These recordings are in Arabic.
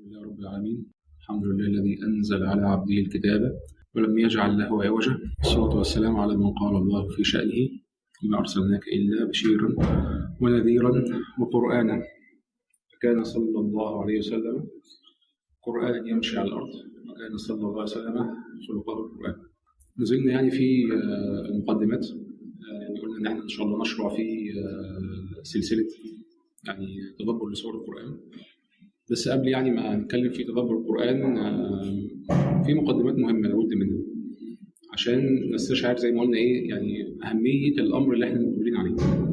لله رب العالمين. الحمد لله الذي أنزل على عبده الكتاب ولم يجعل له عوجا. الصلاة والسلام على من قال الله في شأنه وما أرسلناك إلا بشيرا ونذيرا وقرآنا. فكان صلى الله عليه وسلم قرآنا يمشي على الأرض، وكان صلى الله عليه وسلم خلقه القرآن. نزلنا يعني في المقدمات، يعني قلنا إن احنا إن شاء الله نشرع في سلسلة يعني تدبر لسور القرآن. بس قبل يعني ما نتكلم في تدبر القرآن في مقدمات مهمة لابد منها عشان نستشعر زي ما قلنا إيه يعني أهمية الأمر اللي احنا مقبلين عليه.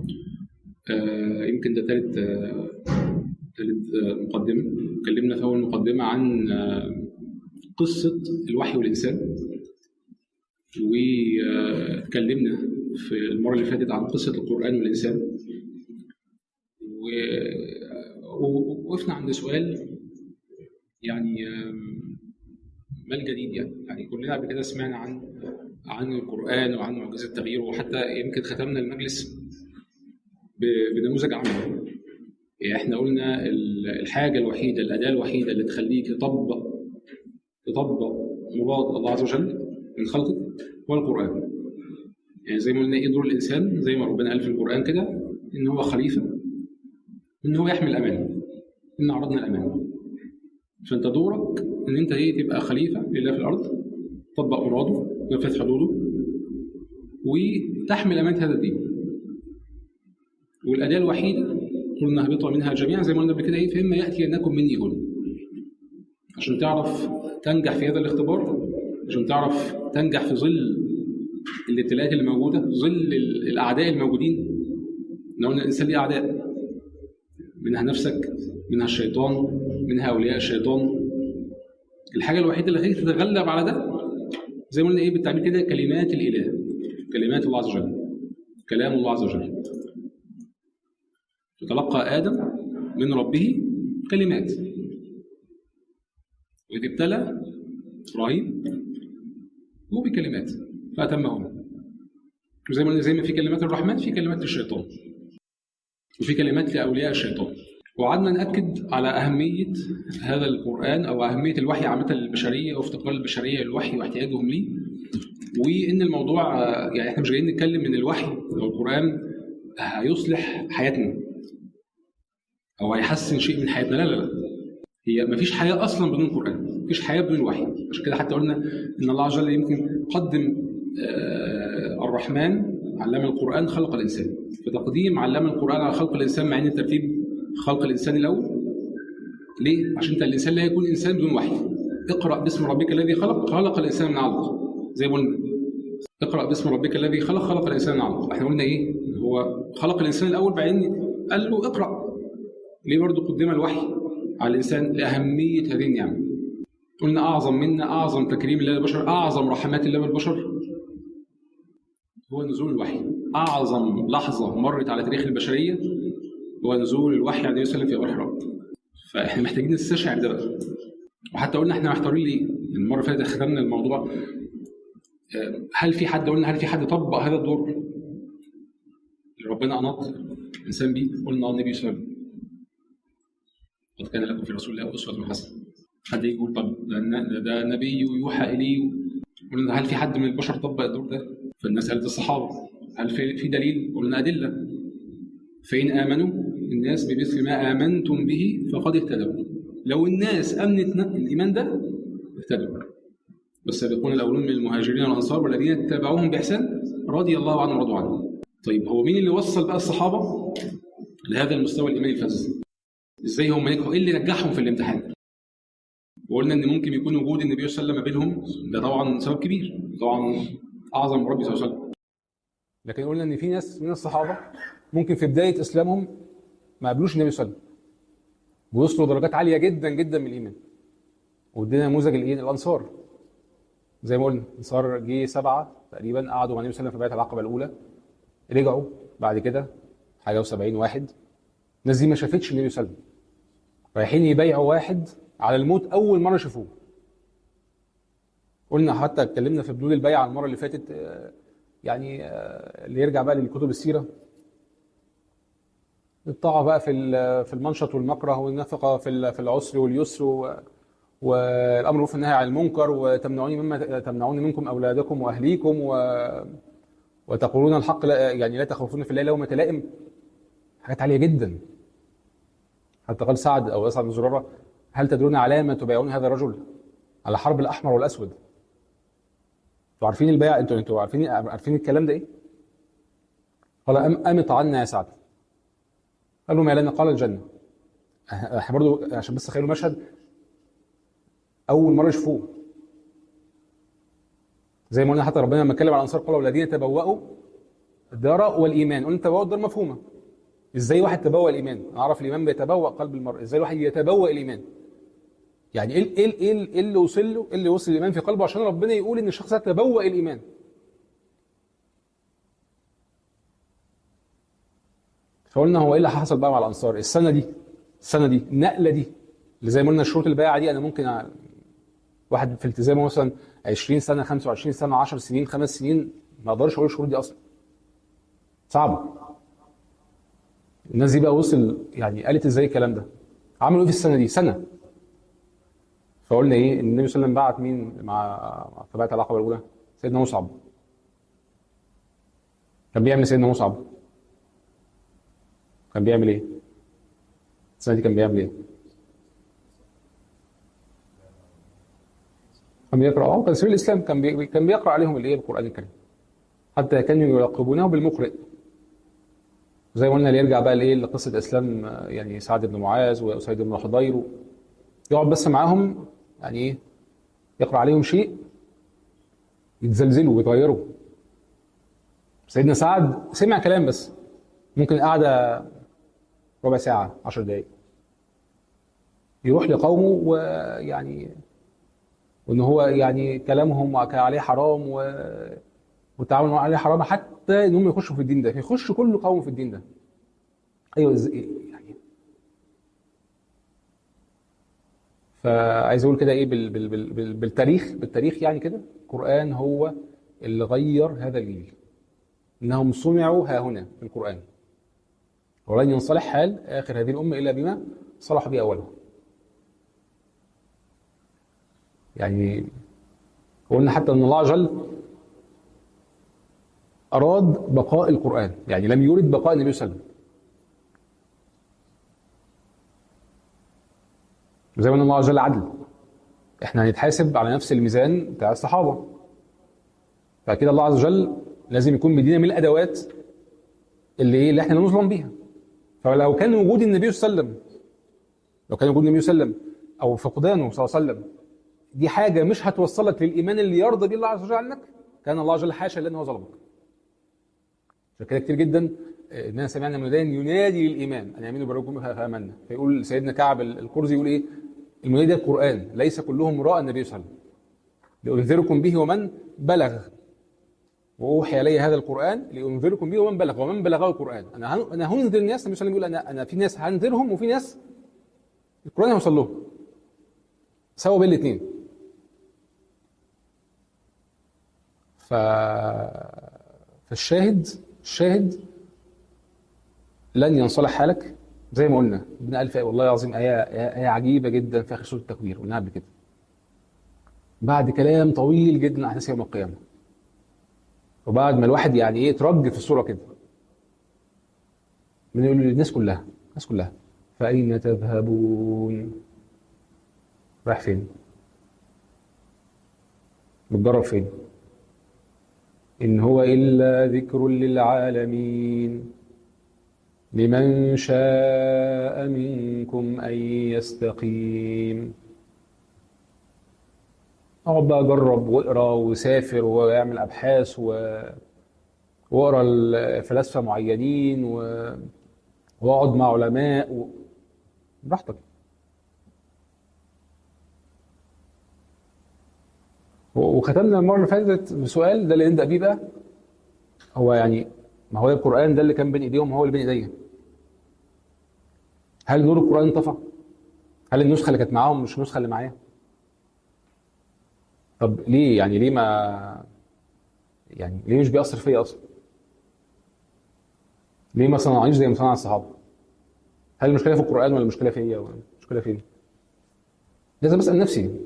يمكن ده ثالث مقدمة. اتكلمنا في أول مقدمة عن قصة الوحي والإنسان، واتكلمنا في المرة اللي فاتت عن قصة القرآن والإنسان، ووقفنا عند سؤال يعني ما الجديد. يعني كلنا قبل كده سمعنا عن القرآن وعن معجزة التغيير، وحتى يمكن ختمنا المجلس بنموذج عملي. يعني احنا قلنا الحاجة الوحيدة، الأداة الوحيدة اللي تخليك تطبق مراد الله عز وجل من خلقك هو القرآن. يعني زي ما قلنا ايه دور الإنسان، زي ما ربنا قال في القرآن كده إن هو خليفة، إن هو يحمل الأمانة، إن عرضنا الأمانة. فأنت دورك إن أنت تبقى خليفة لله في الأرض، تطبق مراده، تنفذ حدوده، وتحمل أمانة هذا الدين. والأداة الوحيدة قلنا اهبطوا منها جميعا زي ما قلنا قبل كده فإما يأتينكم مني هدى. عشان تعرف تنجح في هذا الاختبار، عشان تعرف تنجح في ظل الابتلاءات اللي موجودة، في ظل الأعداء الموجودين. قلنا الإنسان ليه أعداء، منها نفسك، منها الشيطان، منها أولياء الشيطان. الحاجة الوحيدة اللي خليك تتغلب على ده زي ما قلنا بالتعبير كده كلمات الإله، كلمات الله عز وجل، كلام الله عز وجل. فتلقى آدم من ربه كلمات، وإذ ابتلى إبراهيم هو بكلمات فأتمهن. وزي ما قلنا زي ما في كلمات الرحمن في كلمات الشيطان، وفي كلمات لأولياء الشيطان. وقعدنا نأكد على أهمية هذا القرآن أو أهمية الوحي عامة للبشرية وافتقار البشرية للوحي واحتياجهم ليه، وإن الموضوع يعني إحنا مش جايين نتكلم من الوحي أو القرآن هيصلح حياتنا أو هيحسن شيء من حياتنا. لا لا لا، هي مفيش حياة أصلا بدون القرآن، مفيش حياة بدون الوحي. عشان كده حتى قلنا إن الله عز وجل يمكن قدم الرحمن علم القرآن خلق الإنسان، فتقديم علم القرآن على خلق الإنسان مع أن الترتيب خلق الإنسان الأول. ليه؟ عشان الإنسان لا يكون إنسان بدون وحي. اقرأ باسم ربك الذي خلق، خلق الإنسان من علق. زي ما قلنا اقرأ باسم ربك الذي خلق، خلق الإنسان من علق. احنا قلنا إيه؟ هو خلق الإنسان الأول بعدين قال له اقرأ. ليه برضه قدم الوحي على الإنسان؟ لأهمية هذه النعمة. قلنا أعظم منا، أعظم تكريم الله للبشر، أعظم رحمات الله بالبشر هو نزول الوحي. أعظم لحظة مرت على تاريخ البشرية هو نزول الوحي عليه السلام في غار حراء. فإحنا محتاجين نستشعر ده بقى. وحتى قلنا إحنا محتارين ليه؟ المرة اللي فاتت ختمنا الموضوع. هل في حد طبق هذا الدور اللي ربنا أناط الإنسان بيه؟ قلنا النبي صلى الله عليه وسلم قد كان لكم في رسول الله أسوة حسنة. حد يقول طب ده نبي يوحى إليه. قلنا هل في حد من البشر طبق الدور ده؟ فالمسألة الصحابة. هل في دليل؟ قلنا أدلة. فإن آمنوا الناس بمثل ما آمنتم به فقد اهتدوا. لو الناس أمنت الإيمان ده اهتدوا. والسابقون الأولون من المهاجرين والأنصار والذين اتبعوهم بإحسان رضي الله عنهم ورضوا عنه. طيب هو مين اللي وصل بقى الصحابة لهذا المستوى الإيماني الفذ؟ إزاي هم نجحوا؟ إيه اللي نجحهم في الامتحان؟ وقلنا إن ممكن يكون وجود النبي صلى الله عليه وسلم بينهم ده طبعا سبب كبير، طبعا أعظم من ربي صلى الله عليه وسلم. لكن قلنا إن في ناس من الصحابة ممكن في بداية إسلامهم ما قابلوش النبي صلى الله عليه وسلم، ويوصلوا درجات عالية جدا جدا من الإيمان. وادينا نموذج الأنصار. زي ما قلنا الأنصار جه 7 تقريبا قعدوا مع النبي صلى الله عليه وسلم في بيعة العقبة الأولى، رجعوا بعد كده حاجة و70 واحد. الناس دي ما شافتش النبي صلى الله عليه وسلم، رايحين يبايعوا واحد على الموت أول مرة شافوه. قلنا حتى اتكلمنا في بدول البيعة المرة اللي فاتت، يعني اللي يرجع بقى للكتب السيرة الطاعة بقى في المنشط والمكره، والنفقة في العسر واليسر، والأمر بالمعروف والنهي عن المنكر، تمنعون منكم أولادكم وأهليكم، وتقولون الحق، لا يعني لا تخافون في الله لومة لائم. حاجات عالية جدا. حتى قال سعد أو أسعد بن زرارة: هل تدرون على ما تبايعون هذا الرجل؟ على حرب الأحمر والأسود. انتوا عارفين البيع، انتوا عارفين الكلام ده إيه؟ قال: أمط عنا يا سعد. قال له: ما لنا؟ قال: الجنة. احنا برضو عشان بس تخيلوا مشهد أول مرة يشوفوه. زي ما قلنا حتى ربنا لما اتكلم على الأنصار قال: والذين تبوأوا الدار والإيمان. قلنا تبوأ الدار مفهومة. ازاي واحد تبوأ الإيمان؟ أنا أعرف الإيمان بيتبوأ قلب المرء، ازاي الواحد يتبوأ الإيمان؟ يعني إيه اللي وصل له، إيه اللي وصل الإيمان في قلبه عشان ربنا يقول إن الشخص ده تبوأ الإيمان؟ فقلنا هو إيه اللي حصل بقى مع الأنصار السنة دي النقلة دي، اللي زي ما قلنا شروط البيعة دي. أنا ممكن واحد في التزامه مثلا 20 سنة، 25 سنة، 10 سنين، 5 سنين، ما أقدرش أقول الشروط دي أصلا، صعبة. الناس دي بقى وصل يعني قالت ازاي الكلام ده؟ عملوا ايه في السنه دي؟ سنه. فقلنا ايه؟ ان النبي صلى الله عليه وسلم بعت مين في بيعه العقبه الاولى؟ سيدنا مصعب. كان بيعمل سيدنا مصعب؟ كان بيعمل ايه؟ السنه دي كان بيعمل ايه؟ كان بيقرا، كان سبيل الاسلام، كان بيقرا عليهم الايه؟ القران الكريم، حتى كانوا يلقبونه بالمقرئ. زي ما قلنا اللي يرجع بقى لايه؟ لقصه اسلام يعني سعد بن معاذ واسيد بن حضير، يقعد بس معاهم يعني ايه؟ يقرا عليهم شيء يتزلزلوا ويتغيروا. سيدنا سعد سمع كلام بس، ممكن قعدة ربع ساعة، 10 دقايق، يروح لقومه ويعني وإن هو يعني كلامهم كان عليه حرام والتعامل معه عليه حرام، حتى إن هم يخشوا في الدين ده، يخش كل قوم في الدين ده. أيوه يعني. فعايز أقول كده إيه بالتاريخ يعني كده، القرآن هو اللي غير هذا الجيل. إنهم صنعوا ها هنا في القرآن، ولن ينصلح حال آخر هذه الأمة إلا بما صلح به أولها. يعني قلنا حتى أن الله عز وجل أراد بقاء القرآن، يعني لم يرد بقاء النبي صلى الله عليه وسلم. زي ما أن الله عز وجل عدل، إحنا هنتحاسب على نفس الميزان بتاع الصحابة، فكده الله عز وجل لازم يكون مدينا من الأدوات اللي إحنا نظلم بيها. فلو كان وجود النبي صلى الله عليه وسلم، أو فقدانه صلى الله عليه وسلم دي حاجة مش هتوصلك للإيمان اللي يرضى به الله عز وجل عنك، كان الله عز وجل حاشا لأنه ظلمك. عشان كده كتير جدا اننا سمعنا مناديا ينادي للايمان ان يامنوا بربكم فامنا، فيقول سيدنا كعب القرزي يقول ايه؟ المنادي ده القران، ليس كلهم راى النبي صلى الله عليه وسلم، لانذركم به ومن بلغ، واوحي الي هذا القران لانذركم به ومن بلغ، ومن بلغه القران. انا هنذر الناس. النبي صلى الله عليه وسلم يقول انا في ناس هنذرهم وفي ناس القران هيوصل لهم، سوا بين الاثنين. ف فالشاهد لن ينصلح حالك. زي ما قلنا ابن ألف والله العظيم آية عجيبة جدا في آخر سورة التكوير، قلناها قبل كده، بعد كلام طويل جدا عن أحداث يوم القيامة، وبعد ما الواحد يعني إيه ترج في الصورة كده، بنقول للناس كلها، فأين تذهبون؟ رايح فين؟ بتجرب فين؟ إن هو إلا ذكر للعالمين لمن شاء منكم أن يستقيم. اقعد بقى جرب واقرا وسافر واعمل ابحاث واقرا الفلاسفه معينين واقعد مع علماء براحتك. وختمنا المره اللي فاتت بسؤال، ده اللي نبدا بيه بقى. هو يعني ما هو القران ده اللي كان بين ايديهم هو اللي بين ايديا. هل نور القران انطفى؟ هل النسخه اللي كانت معاهم مش النسخه اللي معايا؟ طب ليه يعني ليه ما يعني ليه مش بيأثر فيا اصلا؟ ليه ما صنعونيش زي ما صنع الصحابه؟ هل المشكله في القران ولا المشكله فيا ولا المشكله فين؟ لازم اسال نفسي.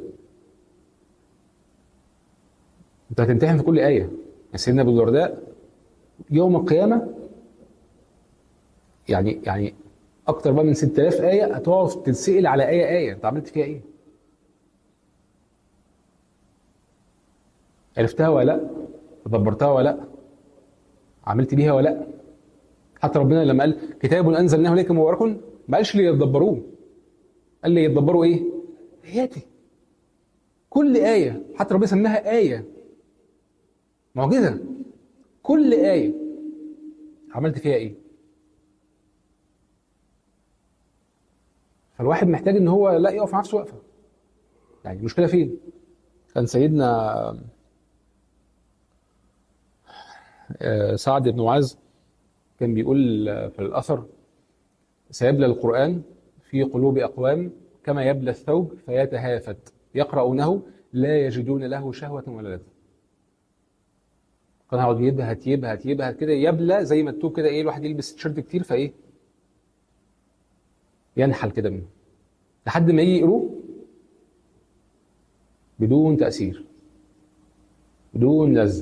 انت هتمتحن في كل ايه. يعني سيدنا ابو الدرداء يوم القيامه يعني اكتر بقى من 6000 ايه هتقعد تتسال على ايه انت عملت فيها ايه؟ عرفتها ولا لا؟ تدبرتها ولا لا؟ عملت بيها ولا لا؟ حتى ربنا لما قال كتاب انزلناه اليك مبارك ما قالش لي يتدبروه، قال لي يتدبروا ايه؟ اياتي. كل ايه حتى ربنا سماها ايه معجزه. كل ايه عملت فيها ايه؟ فالواحد محتاج ان هو لا يقف مع نفسه وقفه. يعني المشكله فين؟ كان سيدنا سعد بن معاذ كان بيقول في الاثر: سيبلى القران في قلوب اقوام كما يبلى الثوب فيتهافت يقرؤونه لا يجدون له شهوه ولا لذة. كان هيقعد يبهت كده يبلى زي ما التوب كده، ايه الواحد يلبس تيشيرت كتير فايه ينحل كده منه لحد ما يجي يقروه بدون تاثير بدون لذه.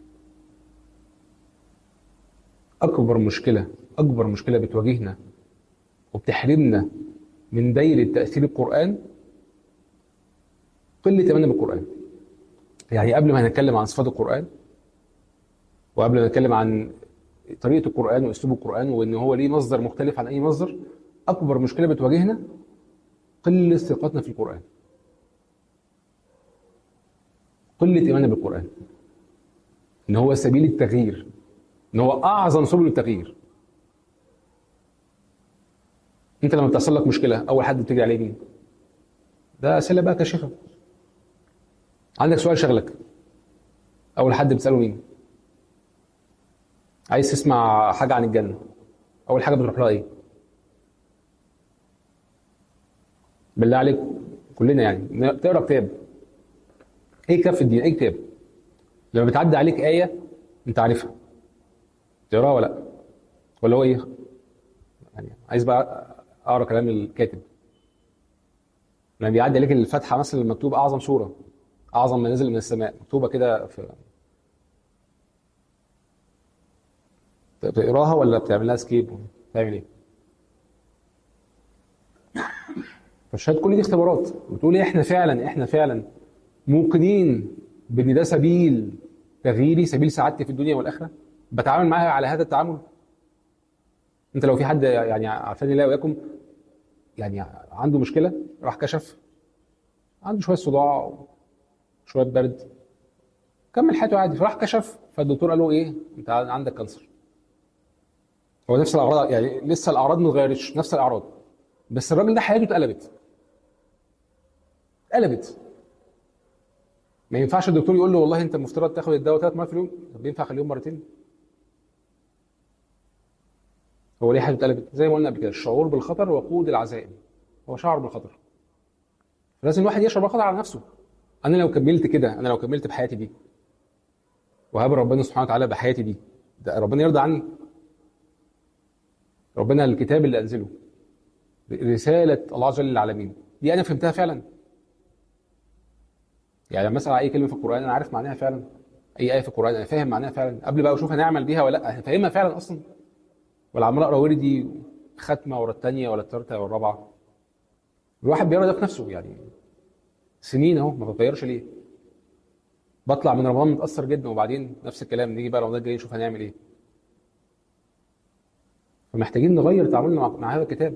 اكبر مشكله بتواجهنا وبتحرمنا من دايره تاثير القران قله ايماننا بالقران. يعني قبل ما هنتكلم عن صفات القران وقبل ما نتكلم عن طريقه القران واسلوب القران وان هو ليه مصدر مختلف عن اي مصدر، اكبر مشكله بتواجهنا قله ثقتنا في القران، قله ايماننا بالقران ان هو سبيل التغيير، ان هو اعظم سبل التغيير. انت لما بتحصل لك مشكله اول حد بتجري عليه مين؟ ده اسئله بقى كاشفه. عندك سؤال شغلك اول حد بتساله مين؟ عايز تسمع حاجه عن الجنه اول حاجه بتروح لها ايه؟ بالله عليك كلنا يعني تقرا كتاب. ايه كتاب في الدين؟ ايه كتاب لما بتعدي عليك ايه انت عارفها تقراها ولا لا؟ ولا هو ايه؟ يعني عايز بقى اقرا كلام الكاتب. لما بيعدي عليك الفاتحه مثلا مكتوب اعظم سوره، اعظم ما نزل من السماء، مكتوبه كده في، بتقراها ولا بتعمل لها سكيب؟ بتعمل ايه؟ فالشهاده كل دي اختبارات بتقول ايه؟ احنا فعلا موقنين بان ده سبيل تغييري، سبيل سعادتي في الدنيا والاخره، بتعامل معاها على هذا التعامل. انت لو في حد يعني عارفين الله وياكم يعني عنده مشكله راح كشف، عنده شويه صداع شويه برد، كمل حياته عادي، فراح كشف فالدكتور قال له ايه؟ انت عندك كانسر. هو نفس الاعراض، يعني لسه الاعراض ما اتغيرتش، نفس الاعراض، بس الراجل ده حياته اتقلبت. ما ينفعش الدكتور يقول له والله انت المفترض تاخد الدواء 3 مرات في اليوم، طب ينفع اخليهم مرتين؟ هو ليه حياته اتقلبت؟ زي ما قلنا قبل كده، الشعور بالخطر وقود العزائم. هو شعر بالخطر، فلازم الواحد يشعر بالخطر على نفسه. انا لو كملت كده، انا لو كملت بحياتي دي وهاب ربنا سبحانه وتعالى بحياتي دي، ده ربنا يرضى عني؟ ربنا الكتاب اللي انزله، رساله الله عز وجل للعالمين دي انا فهمتها فعلا؟ يعني لما اسال على اي كلمه في القران انا عارف معناها فعلا؟ اي ايه في القران انا فاهم معناها فعلا قبل بقى اشوف هنعمل بيها ولا لا؟ انا فاهمها فعلا اصلا؟ ولا عمال اقرا وردي ختمه ورا الثانيه ولا الثالثه ولا الرابعه؟ الواحد بيقرا ده في نفسه يعني سنين اهو، ما بتغيرش ليه؟ بطلع من رمضان متاثر جدا وبعدين نفس الكلام، نيجي بقى رمضان الجاي نشوف هنعمل ايه. فمحتاجين نغير تعاملنا مع هذا الكتاب.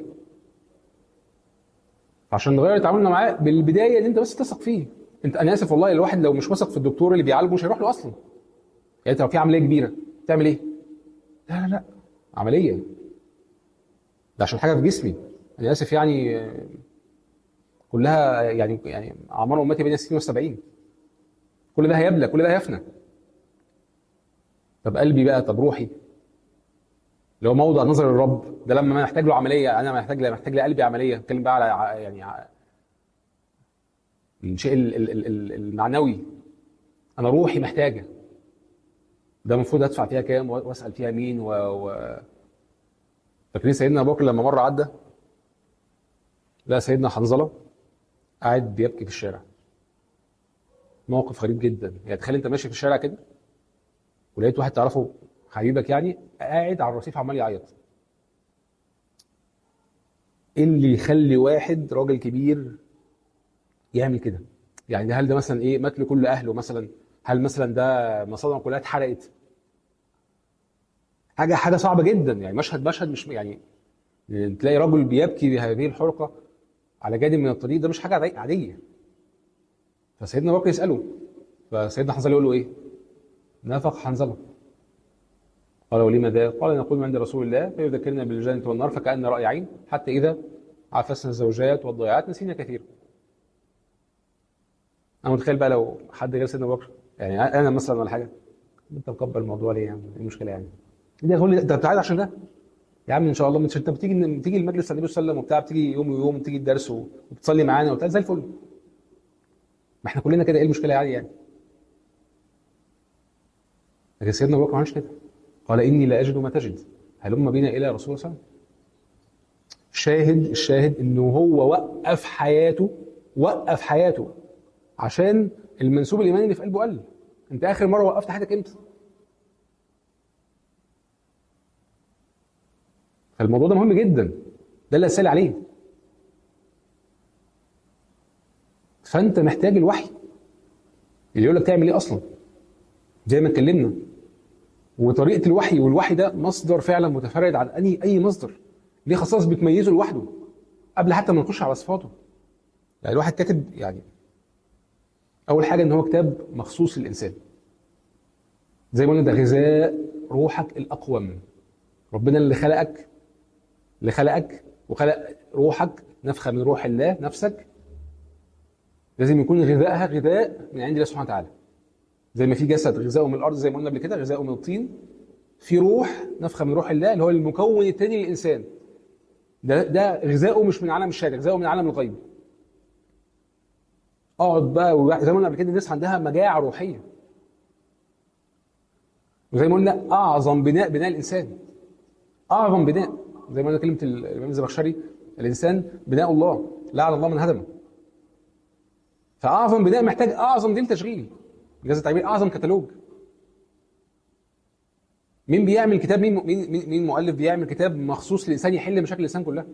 عشان نغير تعاملنا معاه بالبدايه ان انت بس تثق فيه. انت انا اسف والله، الواحد لو مش واثق في الدكتور اللي بيعالجه مش هيروح له اصلا. يعني انت لو في عمليه كبيره تعمل ايه؟ لا عمليه ده عشان حاجه في جسمي، انا اسف يعني كلها يعني اعمار امتي بين 60 و70، كل ده هيبلى، كل ده هيفنى. طب قلبي بقى، طب روحي اللي هو موضع نظر الرب ده لما انا محتاج له عمليه، انا محتاج لقلبي عمليه. اتكلم بقى على الشيء المعنوي. انا روحي محتاجه، ده المفروض ادفع فيها كام واسال فيها مين فاكرين سيدنا ابو بكر لما مره عدى لا سيدنا حنظله قاعد بيبكي في الشارع. موقف غريب جدا، يعني تخيل انت ماشي في الشارع كده ولقيت واحد تعرفه، حبيبك يعني، قاعد على الرصيف عمال يعيط. ايه اللي يخلي واحد راجل كبير يعمل كده؟ يعني هل ده مثلا ايه، مات له كل اهله مثلا؟ هل مثلا ده مصادره كلها اتحرقت؟ حاجه صعبه جدا، يعني مشهد مش يعني تلاقي رجل بيبكي بهذه الحرقه على جانب من الطريق، ده مش حاجه عاديه. فسيدنا ابو بكر يساله، فسيدنا حنظله يقول له ايه؟ نافق حنظله. قال ولما ذا؟ قال نقول من عند رسول الله فيذكرنا بالجنه والنار فكأن رأي عين، حتى اذا عفسنا الزوجات والضيعات نسينا كثيرا. انا متخيل بقى لو حد غير سيدنا ابو بكر، يعني انا مثلا ولا حاجه، انت مكبر الموضوع ليه؟ يعني ايه المشكله يعني؟ دي هقول لي انت بتعالى عشان ده؟ يا عم ان شاء الله، مش انت بتيجي المجلس النبي صلى الله عليه وسلم وبتاع، بتيجي يوم ويوم، بتيجي الدرس وبتصلي معانا وبتاع زي الفل. ما احنا كلنا كده، ايه المشكله يعني؟ لكن سيدنا ابو بكر ما عملش كده. قال اني لا اجد ما تجد، هلم بنا الى رسول الله صلى الله عليه وسلم. الشاهد انه هو وقف حياته عشان المنسوب الايماني اللي في قلبه قل. انت اخر مره وقفت حياتك امتى؟ فالموضوع ده مهم جدا، ده اللي اسال عليه. فانت محتاج الوحي اللي يقول لك تعمل ايه اصلا، زي ما اتكلمنا. وطريقه الوحي، والوحي ده مصدر فعلا متفرد عن اي مصدر، ليه خصائص بتميزه لوحده قبل حتى ما نخش على صفاته. يعني الواحد كاتب، يعني اول حاجه ان هو كتاب مخصوص للانسان، زي ما قلنا ده غذاء روحك الاقوم. ربنا اللي خلقك وخلق روحك، نفخه من روح الله، نفسك لازم يكون غذائها غذاء من عند الله سبحانه وتعالى. زي ما في جسد غذاؤه من الارض، زي ما قلنا قبل كده غذاؤه من الطين، في روح نفخه من روح الله اللي هو المكون الثاني للانسان، ده غذاؤه مش من عالم الشارع، غذاؤه من عالم الغيب. اقعد بقى زي ما قلنا قبل كده، الناس عندها مجاعه روحيه. وزي ما قلنا اعظم بناء الانسان، اعظم بناء، زي ما قلنا كلمه الامام الزمخشري، الانسان بناء الله، لعن الله من هدمه. فاعظم بناء محتاج اعظم دليل تشغيل، بجاز التعبير اعظم كتالوج. مين بيعمل كتاب؟ مين مؤلف بيعمل كتاب مخصوص للانسان يحل مشاكل الانسان كلها؟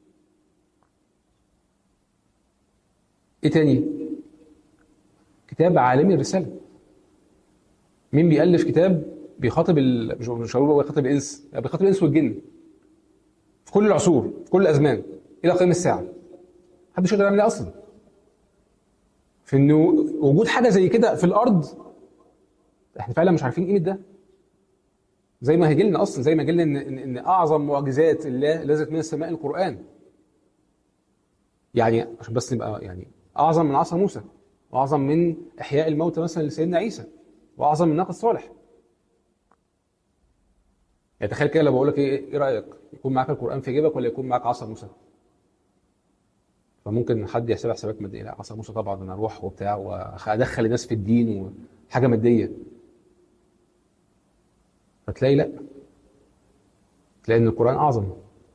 ايه تاني؟ كتاب عالمي الرساله. مين بيألف كتاب بيخاطب مش هقول بيخاطب الانس، يعني بيخاطب الانس والجن في كل العصور، في كل الازمان، الى قيام الساعه. محدش يقدر يعمل ده اصلا. في انه وجود حاجه زي كده في الارض، احنا فعلا مش عارفين قيمه ده. زي ما هيجي لنا اصلا، زي ما هيجي لنا ان اعظم معجزات الله نزلت من السماء القران. يعني عشان بس نبقى يعني، اعظم من عصا موسى، واعظم من احياء الموتى مثلا لسيدنا عيسى، واعظم من ناقه صالح. يعني تخيل كده لو بقول لك ايه رايك يكون معاك القران في جيبك ولا يكون معاك عصا موسى؟ فممكن حد يحسبها حسابات ماديه، لا عصا موسى طبعا انا اروح وبتاع وادخل الناس في الدين وحاجه ماديه. فتلاقي لا، تلاقي ان القران اعظم.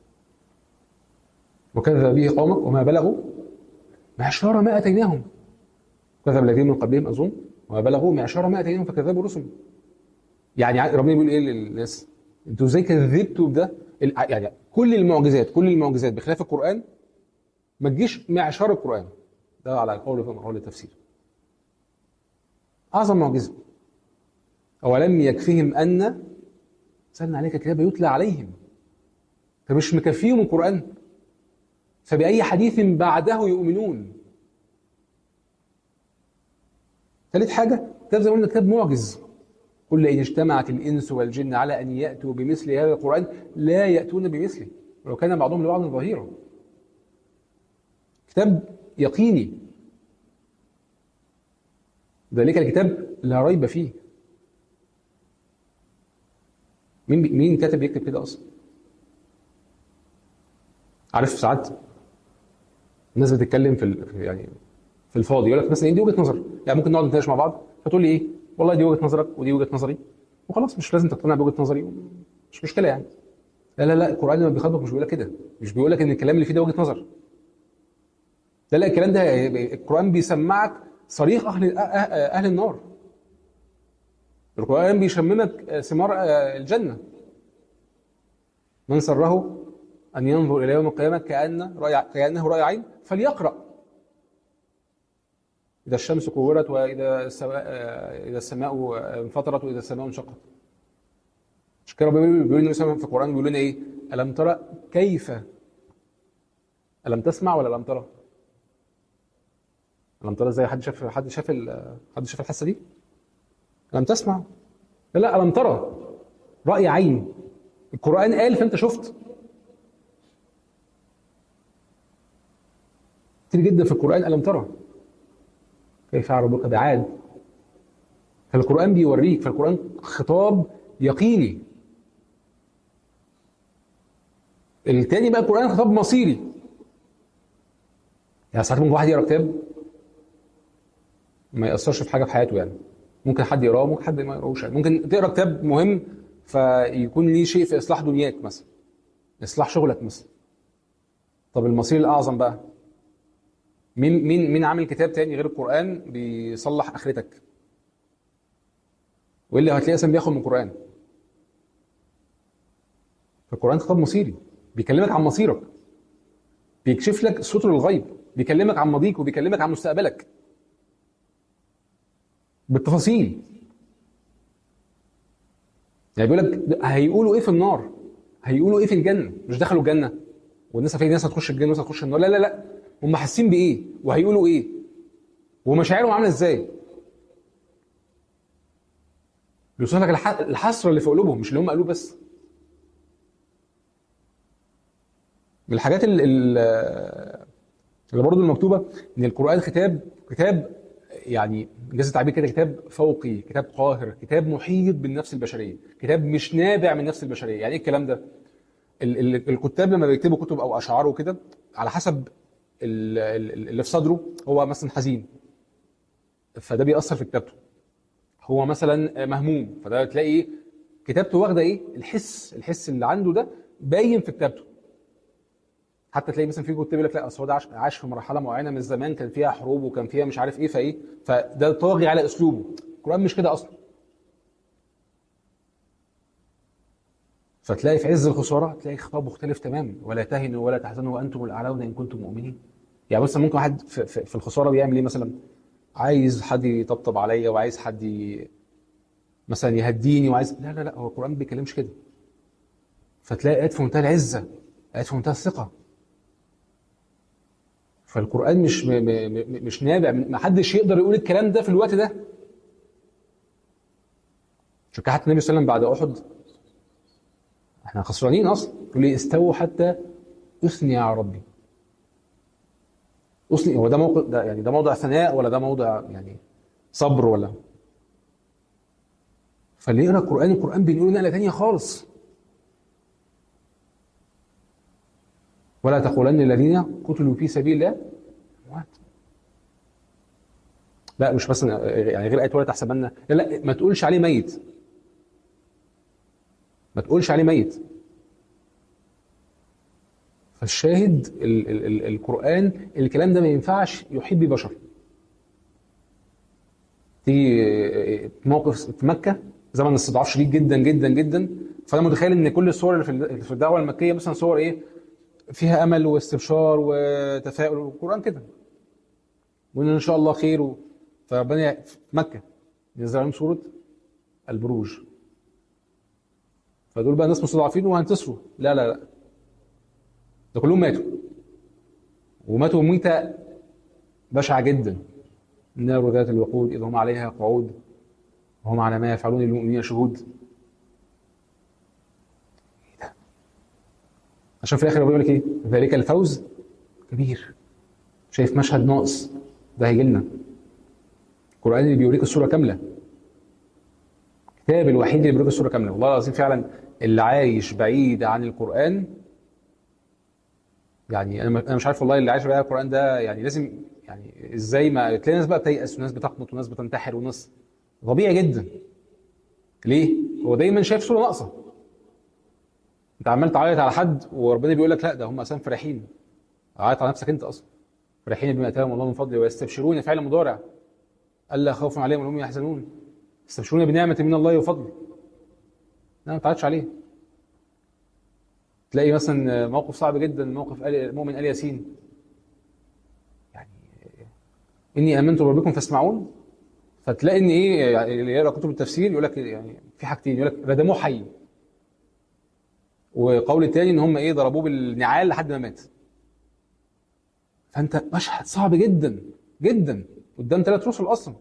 وكذب به قومك وما بلغوا معشار ما اتيناهم، كذب الذين من قبلهم اظن وما بلغوا معشار ما اتيناهم فكذبوا الرسل. يعني ربنا بيقول ايه للناس؟ انتوا ازاي كذبتوا بده؟ يعني كل المعجزات بخلاف القران ما تجيش معشار القران. ده على قول فهم اهل التفسير. اعظم معجزه. اولم يكفيهم ان انزلنا عليك كتابا يتلى عليهم، فمش مكفيهم القران؟ فباي حديث بعده يؤمنون؟ ثالث حاجه، كتاب زي ما قلنا كتاب معجز. قل إن اجتمعت الإنس والجن على أن يأتوا بمثل هذا القرآن لا يأتون بمثله ولو كان بعضهم لبعض ظهيرا. كتاب يقيني، ذلك الكتاب لا ريب فيه. مين كاتب يكتب كده أصلا؟ عارف ساعات الناس بتتكلم يعني في الفاضي، يقول لك مثلا دي وجهة نظر، يعني ممكن نقعد نتناقش مع بعض فتقول لي ايه؟ والله دي وجهة نظرك ودي وجهة نظري وخلاص، مش لازم تقتنع بوجهة نظري، مش مشكلة يعني. لا القرآن لما بيخاطبك مش بيقول لك كده، مش بيقول لك ان الكلام اللي فيه ده وجهة نظر. لا الكلام ده القرآن بيسمعك صريخ أهل النار. القرآن بيشممك ثمار الجنة. من سره أن ينظر إلى يوم القيامة كأنه رأي عين فليقرأ. إذا الشمس كورت وإذا السماء انفطرت وإذا السماء انشقت. مش كده بيقول النبي صلى الله عليه وسلم في القرآن بيقول لنا إيه؟ ألم ترى كيف؟ ألم تسمع ولا ألم ترى؟ ألم ترى إزاي؟ حد شاف الحاسة دي؟ ألم تسمع؟ لا ألم ترى رأي عين. القرآن قال فأنت شفت. كتير جدا في القرآن ألم ترى كيف فعل ربك بعاد. فالقرآن بيوريك، فالقرآن خطاب يقيني. التاني بقى القرآن خطاب مصيري. يعني ساعات ممكن واحد يقرا كتاب ما يأثرش في حاجة في حياته، يعني ممكن حد يقراه ممكن حد ما يقراهوش. يعني ممكن تقرا كتاب مهم فيكون ليه شيء في إصلاح دنياك مثلا، إصلاح شغلك مثلا. طب المصير الأعظم بقى مين عامل كتاب تاني غير القرآن بيصلح آخرتك؟ واللي هتلاقيه اصلا بياخد من القرآن. فالقرآن خطاب مصيري، بيكلمك عن مصيرك، بيكشف لك ستر الغيب، بيكلمك عن ماضيك وبيكلمك عن مستقبلك بالتفاصيل. يعني بيقول لك هيقولوا ايه في النار، هيقولوا ايه في الجنة. مش دخلوا الجنة والناس في ناس هتخش الجنة وناس هتخش النار، لا هم حاسين بايه وهيقولوا ايه ومشاعرهم عامله ازاي. بيوصف لك الحسره اللي في قلوبهم، مش اللي هم قالوه بس. من الحاجات اللي برضه المكتوبه ان القرآن كتاب يعني جاز التعبير كده كتاب فوقي، كتاب قاهر، كتاب محيط بالنفس البشريه، كتاب مش نابع من النفس البشريه. يعني ايه الكلام ده؟ الكتاب لما بيكتبوا كتب او اشعار وكده على حسب اللي في صدره. هو مثلا حزين فده بيأثر في كتابته. هو مثلا مهموم فده تلاقي كتابته واخده ايه؟ الحس اللي عنده ده باين في كتابته. حتى تلاقي مثلا في كتاب يقول لك لا اصل هو ده عاش في مرحله معينه من الزمان كان فيها حروب وكان فيها مش عارف ايه فده طاغي على اسلوبه. القرآن مش كده اصلا. فتلاقي في عز الخساره تلاقي خطاب مختلف تماما. ولا تهنوا ولا تحزنوا وانتم الاعلون ان كنتم مؤمنين. يعني مثلا ممكن واحد في الخساره بيعمل ايه مثلا؟ عايز حد يطبطب عليا وعايز حد مثلا يهديني وعايز لا هو القرآن ما بيتكلمش كده. فتلاقي آيات في منتهى العزة، آيات في منتهى الثقة. فالقرآن مش نابع، ما حدش يقدر يقول الكلام ده في الوقت ده. شو حتى النبي صلى الله عليه وسلم بعد أحد احنا خسرانين اصلا، يقول لي استووا حتى اثني على ربي. اثني هو ده موقع ده، يعني ده موضع ثناء ولا ده موضع يعني صبر ولا؟ فاللي يقرا القرآن بينقله نقلة تانية خالص. ولا تقولن الذين قتلوا في سبيل الله اموات. لا مش بس يعني غير آية ولا تحسبن، لا ما تقولش عليه ميت، ما تقولش عليه ميت. فالشاهد القرآن الكلام ده ما ينفعش يحيط بيه بشر. تيجي موقف في مكة زمن استضعاف شديد جدا جدا جدا، فانا متخيل ان كل الصور اللي في الدعوه المكيه مثلا صور ايه؟ فيها امل واستبشار وتفاؤل. والقرآن كده وان ان شاء الله خير فربنا في مكه ينزل عليهم سوره البروج. فدول بقى ناس مستضعفين وهينتصروا. لا ده كلهم ماتوا، وماتوا ميتة بشعة جدا. النار ذات الوقود إذ هم عليها قعود وهم على ما يفعلون للمؤمنين شهود. عشان في الآخر بيقول لك إيه؟ ذلك الفوز كبير. شايف مشهد ناقص ده هيجي لنا. القرآن اللي بيوريك الصورة كاملة، الكتاب الوحيد اللي بيوريك الصورة كاملة. والله العظيم فعلا اللي عايش بعيد عن القرآن، يعني انا مش عارف والله اللي عايش بعيد عن القرآن ده يعني لازم، يعني ازاي ما تلاقي ناس بقى بتيأس وناس بتقنط وناس بتنتحر وناس طبيعي جدا. ليه؟ هو دايما شايف صورة ناقصة. انت عمال تعيط على حد وربنا بيقول لك لا ده هم اصلا فرحين. عيط على نفسك انت اصلا. فرحين بما اتاهم الله من فضله ويستبشرون، فعل مضارع، الا خوف عليهم ولا هم يحزنون، يستبشرون بنعمه من الله وفضل. لا ما تعادش عليه. تلاقي مثلا موقف صعب جدا، موقف مؤمن ال ياسين، يعني اني امنت بربكم فاسمعون. فتلاقي ان ايه، يعني اللي يقرا كتب التفسير يقول لك يعني في حاجتين، يقول لك ردموه حي، وقول التاني ان هم ايه ضربوه بالنعال لحد ما مات. فانت مشهد صعب جدا جدا قدام 3 رسل اصلا.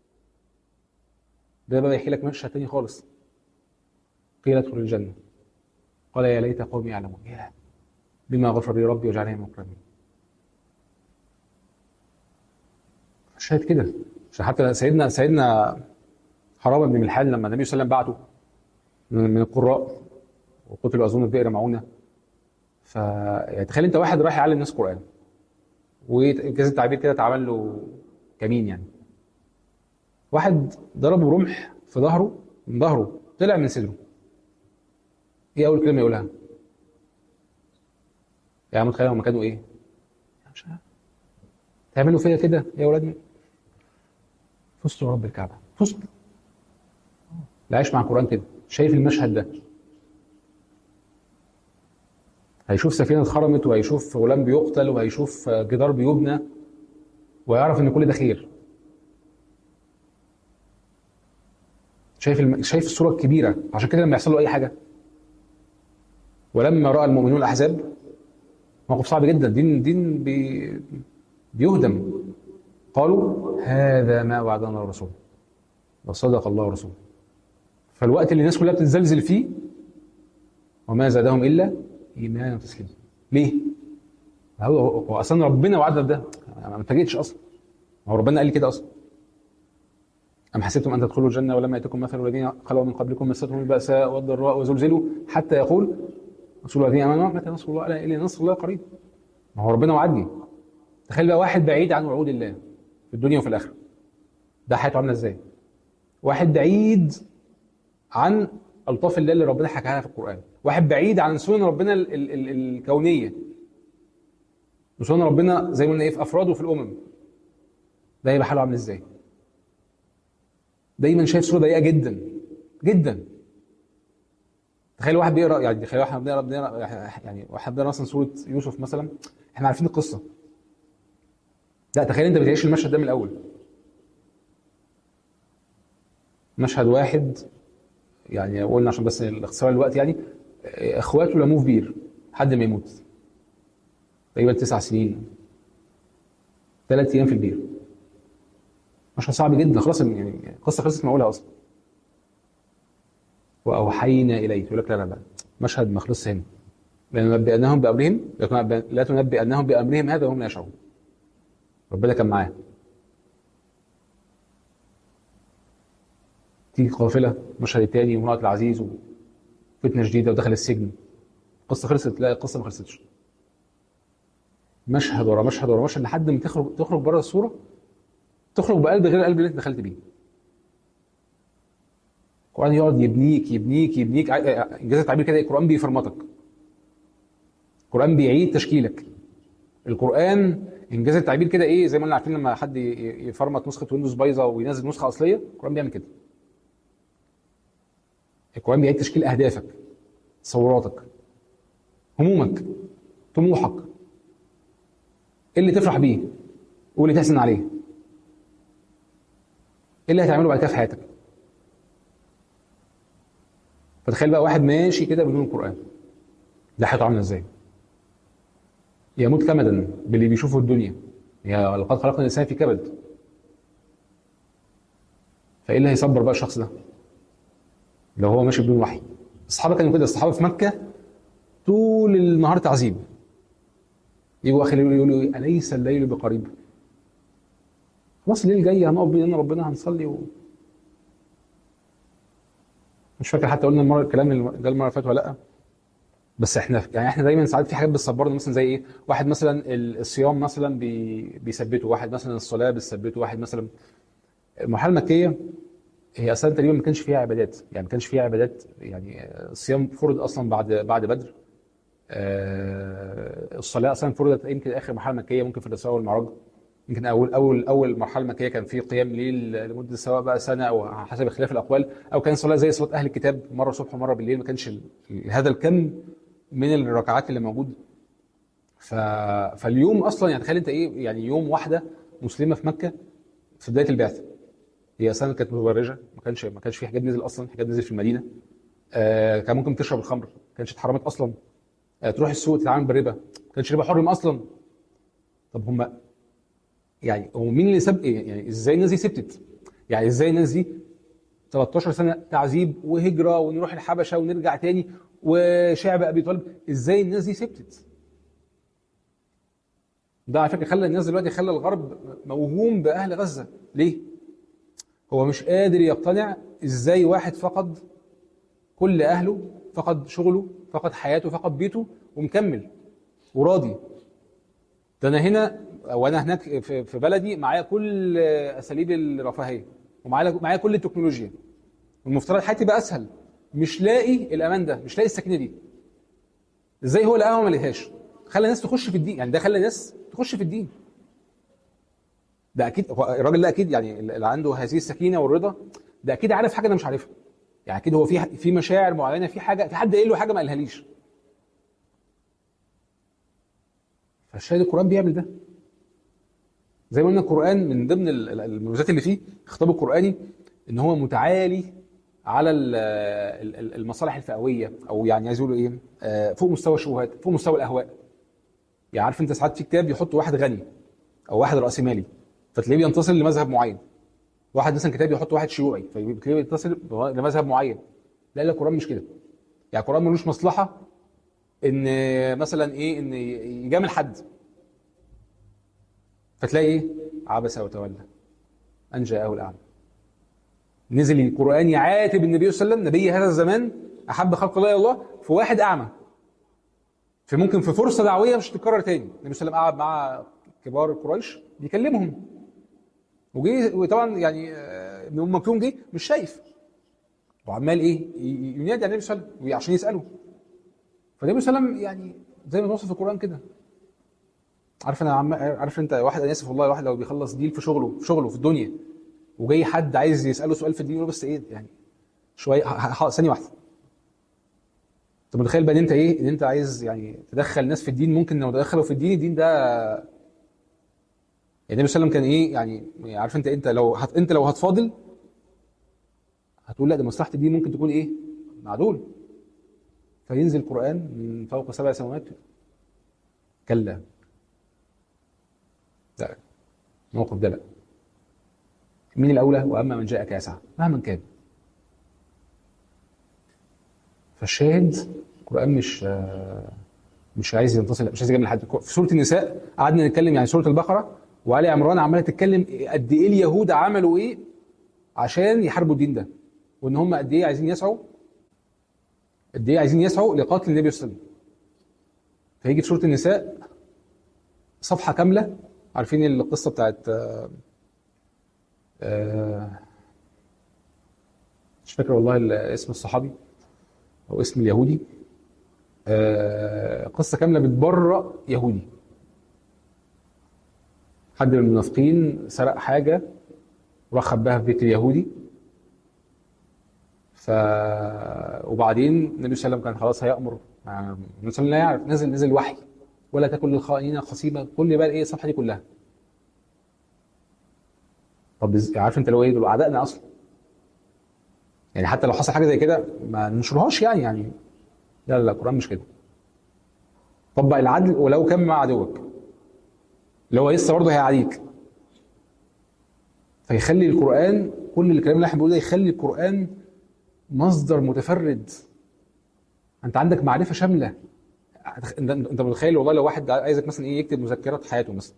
ده بقى يحكي لك مشهد تاني خالص. قيل ادخل الجنه قال يا ليت قومي يعلمون، يا بما غفر لي ربي وجعلني من المكرمين. مشهد كده. عشان حتى سيدنا حرام بن ملحان لما النبي صلى الله عليه وسلم بعته من القراء وقتلوا اظن في بئر معونه. يعني تخيل انت واحد رايح يعلم الناس قران، وكذا التعبير كده اتعمل له كمين يعني. واحد ضربه رمح في ظهره، من ظهره طلع من صدره. ايه اول كلمه يقولها؟ يا عم تخيل هم كانوا ايه؟ مش عارف. تعملوا فيا كده يا اولاد؟ فزت ورب الكعبه، فزت. اللي عايش مع القران كده شايف المشهد ده، هيشوف سفينه اتخرمت، وهيشوف غلام بيقتل، وهيشوف جدار بيبنى، ويعرف ان كل ده خير. شايف الصوره الكبيره. عشان كده لما يحصل له اي حاجه، ولما راى المؤمنون الاحزاب، موقف صعب جدا، دين بيهدم، قالوا هذا ما وعدنا الرسول وصدق الله ورسوله. فالوقت اللي الناس كلها بتتزلزل فيه، وما زادهم الا ايمانا وتسليما. ليه؟ هو اصلا ربنا وعدنا بده، ما اتفاجئتش اصلا. هو ربنا قال لي كده اصلا. أم حسبتم أن تدخلوا الجنة ولما يأتكم مثل الذين خلوا من قبلكم مستهم البأساء والضراء وزلزلوا حتى يقول رسول الذين آمنوا متى نصر الله؟ ألا إن نصر الله قريب. ما هو ربنا وعدني. تخيل بقى واحد بعيد عن وعود الله في الدنيا وفي الآخرة، ده حياته عاملة إزاي؟ واحد بعيد عن ألطاف الله اللي ربنا حكاها في القرآن، واحد بعيد عن سنن ربنا الكونية، وسنن ربنا زي ما قلنا إيه في أفراده وفي الأمم. ده يبقى حاله عامل إزاي؟ دايما شايف صوره ضيقه جدا جدا. تخيل واحد بيقرا، يعني تخيل واحد بنقرا يعني واحد بيقرا مثلا سوره يوسف مثلا، احنا عارفين القصه. لا تخيل انت بتعيش المشهد ده من الاول. مشهد واحد، يعني قلنا عشان بس الاختصار الوقت، يعني اخواته لموه في بير حد ما يموت، تقريبا 9 سنين، 3 ايام في البير. مشهد صعب جدا. خلاص يعني القصه خلصت من اولها اصلا. واوحينا اليه، يقول لك لا لا لا، مشهد ما خلصش هنا. لننبئنهم بامرهم، لا تنبئنهم بامرهم هذا وهم لا يشعرون. ربنا كان معاه. تيجي قافله، المشهد الثاني، وامراه العزيز وفتنه جديده ودخل السجن. القصه خلصت؟ لا القصه ما خلصتش. مشهد ورا مشهد ورا مشهد لحد ما تخرج بره الصوره، تخرج بقلب غير القلب اللي انت دخلت بيه. القرآن يقعد يبنيك يبنيك يبنيك. انجاز التعبير كده، القرآن بيفرمطك، القرآن بيعيد تشكيلك. القرآن انجاز التعبير كده ايه، زي ما احنا عارفين لما حد يفرمط نسخة ويندوز بايظة وينزل نسخة أصلية، القرآن بيعمل كده. القرآن بيعيد تشكيل أهدافك، تصوراتك، همومك، طموحك، ايه اللي تفرح بيه واللي تحزن عليه، ايه اللي هتعمله بعد كده في حياتك. فتخيل بقى واحد ماشي كده بدون القرآن، ده حياته عامله ازاي؟ يموت كمدا باللي بيشوفه الدنيا. يا لقد خلقنا الانسان في كبد. فايه اللي هيصبر بقى الشخص ده لو هو ماشي بدون وحي؟ الصحابه كانوا كده. الصحابه في مكه طول النهار تعذيب، يجوا اخر الليل يقولوا ايه؟ اليس الليل بقريب؟ خلاص الليل جاي، هنقف بين ربنا هنصلي مش فاكر حتى قلنا المره الكلام اللي جه المره اللي فاتت ولا لا. بس احنا دايما ساعات في حاجات بتصبرنا، مثلا زي ايه؟ واحد مثلا الصيام مثلا بيثبته، واحد مثلا الصلاه بتثبته، واحد مثلا المرحله المكيه هي اصلا تقريبا ما كانش فيها عبادات، يعني ما كانش فيها عبادات. يعني الصيام فرض اصلا بعد بدر. الصلاه اصلا فرضت يمكن اخر مرحله مكيه، ممكن في الاسراء والمعراج. يمكن اول مرحله مكيه كان في قيام ليل لمده سواء بقى سنه او حسب اختلاف الاقوال، او كان صلاه زي صلاه اهل الكتاب مره صبح ومره بالليل، ما كانش هذا الكم من الركعات اللي موجود. فاليوم اصلا يعني تخيل انت ايه، يعني يوم واحده مسلمه في مكه في بدايه البعثه، هي اصلا كانت متبرجه، ما كانش في حجاب نزل اصلا، حجاب نزل في المدينه. كان ممكن تشرب الخمر، ما كانش اتحرمت اصلا. تروح السوق تتعامل بالربا، ما كانش ربا حرم اصلا. طب هم يعني هو مين اللي ساب إيه؟ يعني ازاي الناس دي سبتت؟ يعني ازاي الناس دي 13 سنه تعذيب وهجره ونروح الحبشه ونرجع تاني وشعب ابي طالب، ازاي الناس دي سبتت؟ ده على فكره خلى الناس دلوقتي، خلى الغرب موهوم باهل غزه. ليه؟ هو مش قادر يقتنع ازاي واحد فقد كل اهله، فقد شغله، فقد حياته، فقد بيته، ومكمل وراضي. ده انا هنا وانا هناك في بلدي معايا كل اساليب الرفاهيه، ومعايا كل التكنولوجيا، والمفترض حياتي بقى اسهل. مش لاقي الامان ده، مش لاقي السكينه دي. ازاي هو لقاها وما لقاهاش؟ خلى الناس تخش في الدين، يعني ده خلى الناس تخش في الدين. ده اكيد الراجل ده اكيد يعني اللي عنده هذه السكينه والرضا، ده اكيد عارف حاجه انا مش عارفها. يعني اكيد هو في مشاعر معينه، في حاجه، في حد قايل له حاجه ما قالهاليش. فالشاهد القران بيعمل ده. زي ما قلنا القرآن من ضمن المميزات اللي فيه، الخطاب القرآني، ان هو متعالي على المصالح الفئويه، او يعني عايز يقولوا ايه، فوق مستوى الشبهات، فوق مستوى الاهواء. يعني عارف انت ساعات في كتاب يحط واحد غني او واحد رأسمالي فتلاقيه بينتصر لمذهب معين، واحد مثلا كتاب يحط واحد شيوعي فتلاقيه بينتصر لمذهب معين. لا القرآن مش كده. يعني القرآن ملوش مصلحة ان مثلا ايه، ان يجامل حد، فتلاقي ايه، عبس وتولى ان جاءه الاعمى. نزل القرآن يعاتب النبي صلى الله عليه وسلم، نبي هذا الزمان احب خلق الله الى الله، في واحد اعمى، في ممكن في فرصه دعويه مش هتتكرر تاني. النبي صلى الله عليه وسلم قعد مع كبار قريش بيكلمهم، وطبعا يعني ابن ام مكتوم جه مش شايف، وعمال ايه ينادي على النبي صلى الله عليه وسلم عشان يساله. فالنبي صلى الله عليه وسلم يعني زي ما وصف في القران كده، عارف انت واحد، انا اسف والله، واحد لو بيخلص ديل في شغله في الدنيا، وجاي حد عايز يساله سؤال في الدين، يقول له بس ايه يعني شويه ثانيه واحده. انت متخيل بقى ان انت ايه، ان انت عايز يعني تدخل ناس في الدين، ممكن لو دخلوا في الدين ده يعني النبي صلى الله عليه وسلم كان ايه يعني عارف انت لو هتفاضل هتقول لا ده مصلحه الدين ممكن تكون ايه معدول. فينزل القران من فوق 7 سماوات، كلا، لا الموقف ده لا. مين الاولى؟ واما من جاءك يسعى مهما كان. فالشاهد القران مش عايز ينتصر، مش عايز يجامل حد. في سوره النساء قعدنا نتكلم، يعني سوره البقره وآل عمران عماله تتكلم قد ايه اليهود عملوا ايه عشان يحاربوا الدين ده، وان هم قد ايه عايزين يسعوا لقتل النبي صلى الله عليه وسلم. فيجي في سوره النساء صفحه كامله. عارفين القصه بتاعت مش فاكر والله اسم الصحابي او اسم اليهودي، قصه كامله بتبرأ يهودي. حد من المنافقين سرق حاجه وراح خباها في بيت اليهودي. وبعدين النبي صلى الله عليه وسلم كان خلاص هيأمر، النبي صلى الله عليه وسلم لا يعرف، نزل وحي ولا تكن للخائنين خصيما، كل بقى ايه الصفحه دي كلها. طب عارف انت لو ايه دول اعدائنا اصلا، يعني حتى لو حصل حاجه زي كده ما ننشرهاش يعني لا القران مش كده. طبق العدل ولو كان مع عدوك، اللي هو لسه برضه هيعاديك. فيخلي القران، كل الكلام اللي احنا بنقوله ده يخلي القران مصدر متفرد. انت عندك معرفه شامله. انت متخيل والله لو واحد عايزك مثلا ايه يكتب مذكرات حياته مثلا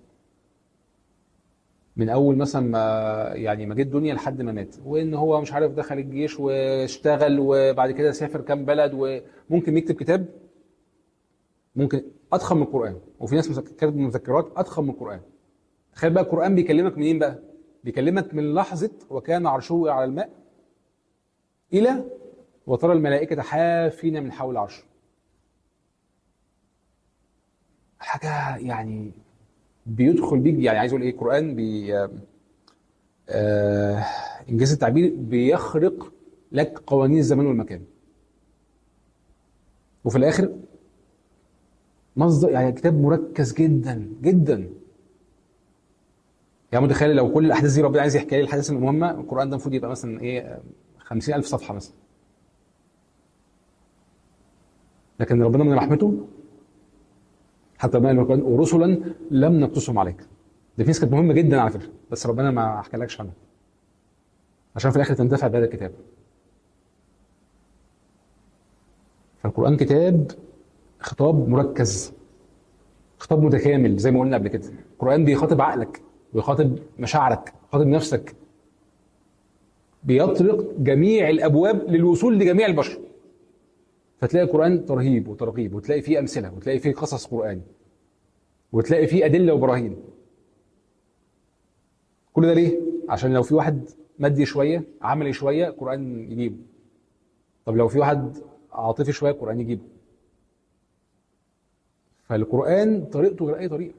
من اول مثلا ما جه الدنيا لحد ما مات، وان هو مش عارف دخل الجيش واشتغل وبعد كده سافر كام بلد، وممكن يكتب كتاب ممكن اضخم من القران، وفي ناس كتبت مذكرات اضخم من القران. تخيل بقى القران بيكلمك منين بقى؟ بيكلمك من لحظه وكان عرشه على الماء الى وترى الملائكه حافين من حول العرش. حاجه يعني بيدخل بيك، يعني عايز اقول ايه، القران آه انجاز التعبير بيخرق لك قوانين الزمان والمكان، وفي الاخر مصدر، يعني كتاب مركز جدا جدا. يعني متخيل لو كل الاحداث دي ربنا عايز يحكي لي الاحداث المهمه، القران ده المفروض يبقى مثلا ايه، 50,000 صفحه مثلا. لكن ربنا من رحمته حتى ما القرآن ورسلا لم نقصهم عليك. دي في ناس كانت مهمه جدا على فكره، بس ربنا ما حكالكش عنها عشان في الاخر تنتفع بهذا الكتاب. فالقران كتاب خطاب مركز، خطاب متكامل زي ما قلنا قبل كده. القران بيخاطب عقلك، بيخاطب مشاعرك، بيخاطب نفسك، بيطرق جميع الابواب للوصول لجميع البشر. فتلاقي القران ترهيب وترغيب، وتلاقي فيه امثله، وتلاقي فيه قصص قراني، وتلاقي فيه ادله وبراهين. كل ده ليه؟ عشان لو في واحد مادي شويه، عملي شويه، القران يجيبه. طب لو في واحد عاطفي شويه، القران يجيبه. فالقران طريقته غير اي طريقه.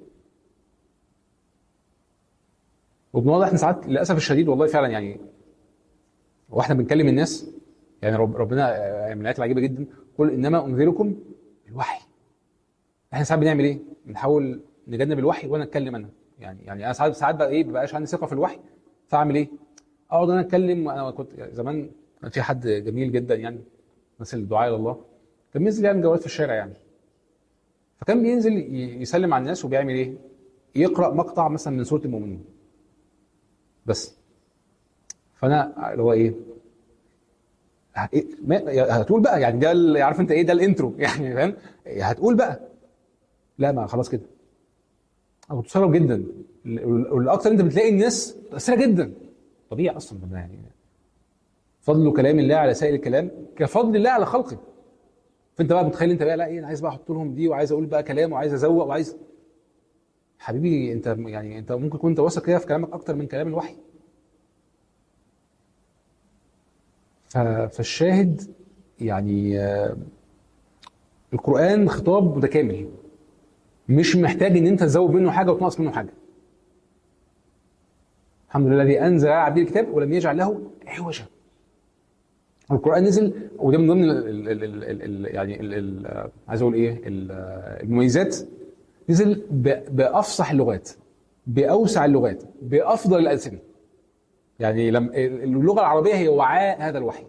ومن واضح ان ساعات للاسف الشديد والله فعلا يعني، واحنا بنكلم الناس، يعني ربنا من الايات العجيبه جدا، قل انما انذركم الوحي. احنا ساعات بنعمل ايه؟ بنحاول نجنب الوحي وانا اتكلم انا. يعني انا ساعات بقى ايه، بقاش عندي ثقه في الوحي، فاعمل ايه؟ اقعد انا اتكلم. انا كنت زمان كان في حد جميل جدا يعني، مثل الدعاء الى الله، كان بينزل يعمل جولات في الشارع يعني. فكان بينزل يسلم على الناس، وبيعمل ايه؟ يقرا مقطع مثلا من سوره المؤمنين بس. فانا اللي هو ايه، هتقول بقى يعني ده عارف انت ايه، ده الانترو يعني فاهم، هتقول بقى. لا، ما خلاص كده. انا كنت مستغرب جدا. والاكثر انت بتلاقي الناس متاثره جدا، طبيعي اصلا ده يعني. فضل كلام الله على سائر الكلام كفضل الله على خلقه. فانت بقى متخيل انت بقى، لا ايه، انا عايز بقى احط لهم دي، وعايز اقول بقى كلام، وعايز ازوق، وعايز. حبيبي انت يعني انت ممكن تكون انت واثق كده في كلامك اكتر من كلام الوحي. فالشاهد يعني القران خطاب متكامل، مش محتاج ان انت تزود منه حاجه وتنقص منه حاجه. الحمد لله الذي انزل على عبده الكتاب ولم يجعل له عوجا. القران نزل، وده من ضمن يعني عايز اقول ايه، المميزات. نزل بافصح اللغات، باوسع اللغات، بافضل الالسنه. يعني اللغه العربيه هي وعاء هذا الوحي.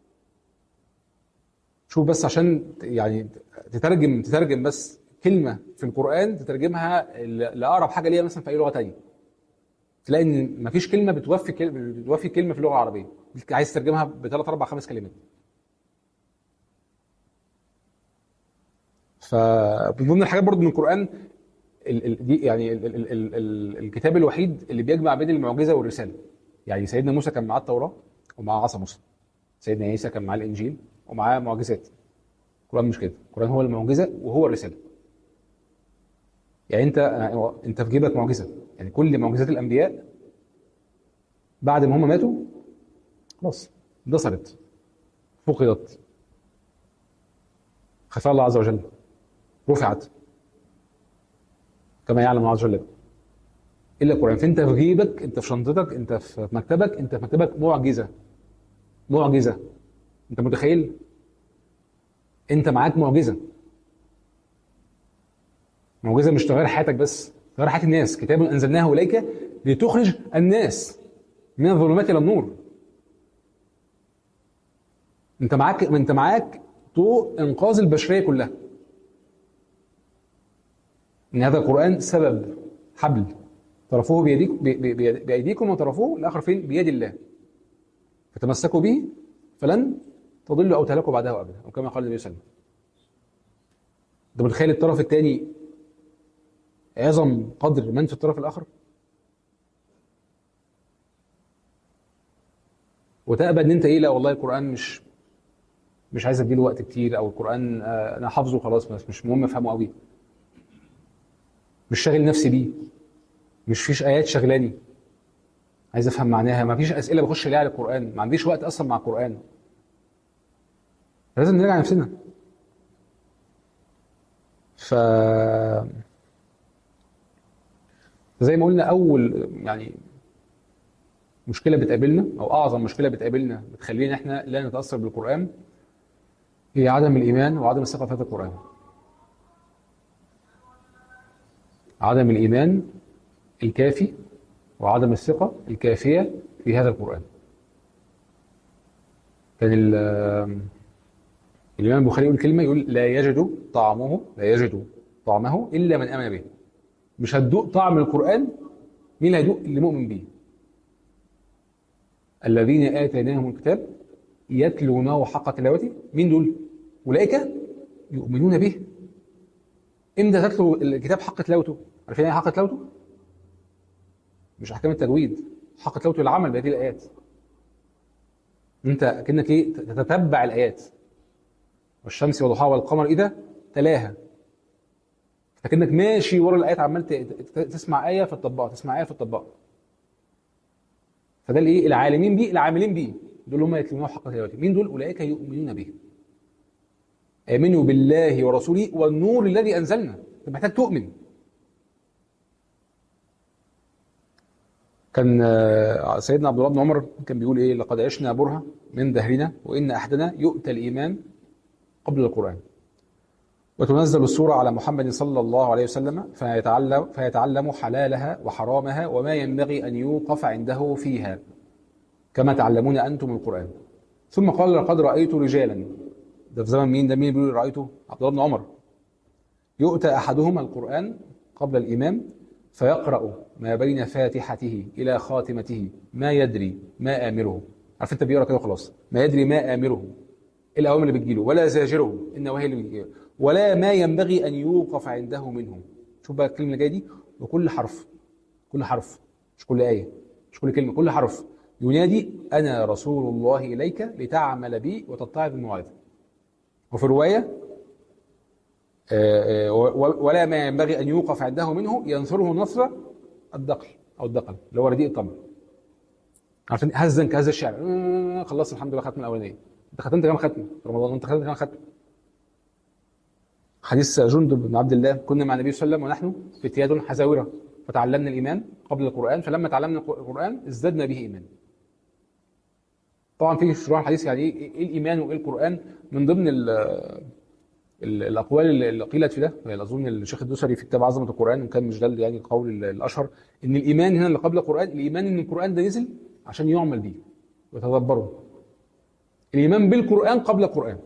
شوف بس، عشان يعني تترجم بس كلمه في القران، تترجمها لاقرب حاجه ليها مثلا في اي لغه تانية، تلاقي ان مفيش كلمه بتوفي كلمه في اللغه العربيه. عايز تترجمها بثلاث اربع خمس كلمات. فمن ضمن الحاجات برضو من القران، دي يعني الكتاب الوحيد اللي بيجمع بين المعجزه والرساله. يعني سيدنا موسى كان معاه التوراه ومعاه عصا موسى، سيدنا عيسى كان معاه الانجيل ومعاه معجزات. القران مش كده، القران هو المعجزه وهو الرساله. يعني انت في جيبك معجزه، يعني كل معجزات الانبياء بعد ما هم ماتوا خلاص اندثرت، فقدت، خفاء الله عز وجل، رفعت، كما يعلم الله عز وجل. الا القران. فانت في جيبك، انت في شنطتك، انت في مكتبك، انت في مكتبك معجزه. معجزه. انت متخيل؟ انت معاك معجزه. معجزه مش تغير حياتك بس، تغير حياه الناس. كتاب انزلناه اليك لتخرج الناس من الظلمات الى النور. انت معاك طوق انقاذ البشريه كلها. ان هذا القران سبب، حبل طرفوه بايديكم وطرفوه الاخر فين؟ بيد الله. فتمسكوا به فلن تضلوا او تهلكوا بعده ابدا، او كما قال النبي صلى الله عليه وسلم. انت متخيل الطرف الثاني عظم قدر من في الطرف الاخر؟ وتأبى ان انت ايه، لا والله القران مش عايز اديله وقت كتير، او القران انا حافظه خلاص بس مش مهم افهمه قوي، مش شاغل نفسي بيه، مش فيش ايات شغلاني عايز افهم معناها، ما فيش اسئله بخش الاقيها على القران، ما عنديش وقت اصلا مع القران. لازم نراجع نفسنا. ف زي ما قلنا اول يعني مشكله بتقابلنا او اعظم مشكله بتقابلنا بتخلينا احنا لا نتاثر بالقران هي عدم الايمان وعدم الثقه في هذا القران. عدم الايمان الكافي وعدم الثقه الكافيه في هذا القران. كان الامام البخاري يقول كلمه، يقول لا يجد طعمه الا من امن به. مش هتدوق طعم القران، مين اللي هيدوق؟ اللي مؤمن به. الذين اتيناهم الكتاب يتلونه حق تلاوته، مين دول؟ اولئك يؤمنون به. امتى تتلو الكتاب حق تلاوته؟ عارفين ايه حق تلاوته؟ مش احكام التجويد، حق تلاوته العمل بهذه الايات. انت كأنك ايه؟ تتتبع الايات. والشمس وضحاها والقمر اذا تلاها. فكأنك ماشي ورا الايات، عمال تسمع ايه فتطبقها، تسمع ايه فتطبقها. فده الايه؟ العالمين بيه، العاملين بيه، دول هم يتلونه حق تلاوته. مين دول؟ اولئك يؤمنون به. امنوا بالله ورسوله والنور الذي انزلنا. انت محتاج تؤمن. كان سيدنا عبد الله بن عمر كان بيقول ايه؟ لقد عشنا برهة من دهرنا وان احدنا يؤتى الايمان قبل القرآن، وتنزل السورة على محمد صلى الله عليه وسلم فيتعلم حلالها وحرامها وما ينبغي أن يوقف عنده فيها كما تعلمون أنتم القرآن. ثم قال لقد رأيت رجالا، ده في زمن مين؟ ده مين بيقول رأيته؟ عبد الله بن عمر. يؤتى أحدهم القرآن قبل الإمام فيقرأ ما بين فاتحته إلى خاتمته ما يدري ما آمره. عارف انت بيقرأ كده خلاص، ما يدري ما آمره، الأوامر اللي بتجيله، ولا زاجره، النواهي اللي بتجيله، ولا ما ينبغي أن يوقف عنده منه. شوف بقى الكلمة اللي جاية دي، وكل حرف، كل حرف، مش كل آية، مش كل كلمة، كل حرف ينادي أنا رسول الله إليك لتعمل بي وتتعظ الموعظة. وفي رواية ولا ما ينبغي أن يوقف عنده منه ينثره نثر الدقل أو الدقل اللي هو رديء التمر. عارفين هزا كهذا الشعر. خلصت الحمد لله ختم الأولانية. انت ختمت كام ختمه في رمضان؟ انت ختمت كام ختمه؟ حديث جندب بن عبد الله، كنا مع النبي صلى الله عليه وسلم ونحن فتيات حزاوره فتعلمنا الايمان قبل القران، فلما تعلمنا القران ازددنا به ايمان. طبعا في شروح الحديث يعني ايه الايمان وايه القران. من ضمن الاقوال اللي قيلت في ده، يعني اظن الشيخ الدوسري في كتاب عظمه القران، وكان مش ده يعني القول الاشهر، ان الايمان هنا اللي قبل القران، الايمان ان القران ده نزل عشان يعمل بيه ويتدبره. الايمان بالقران قبل القران.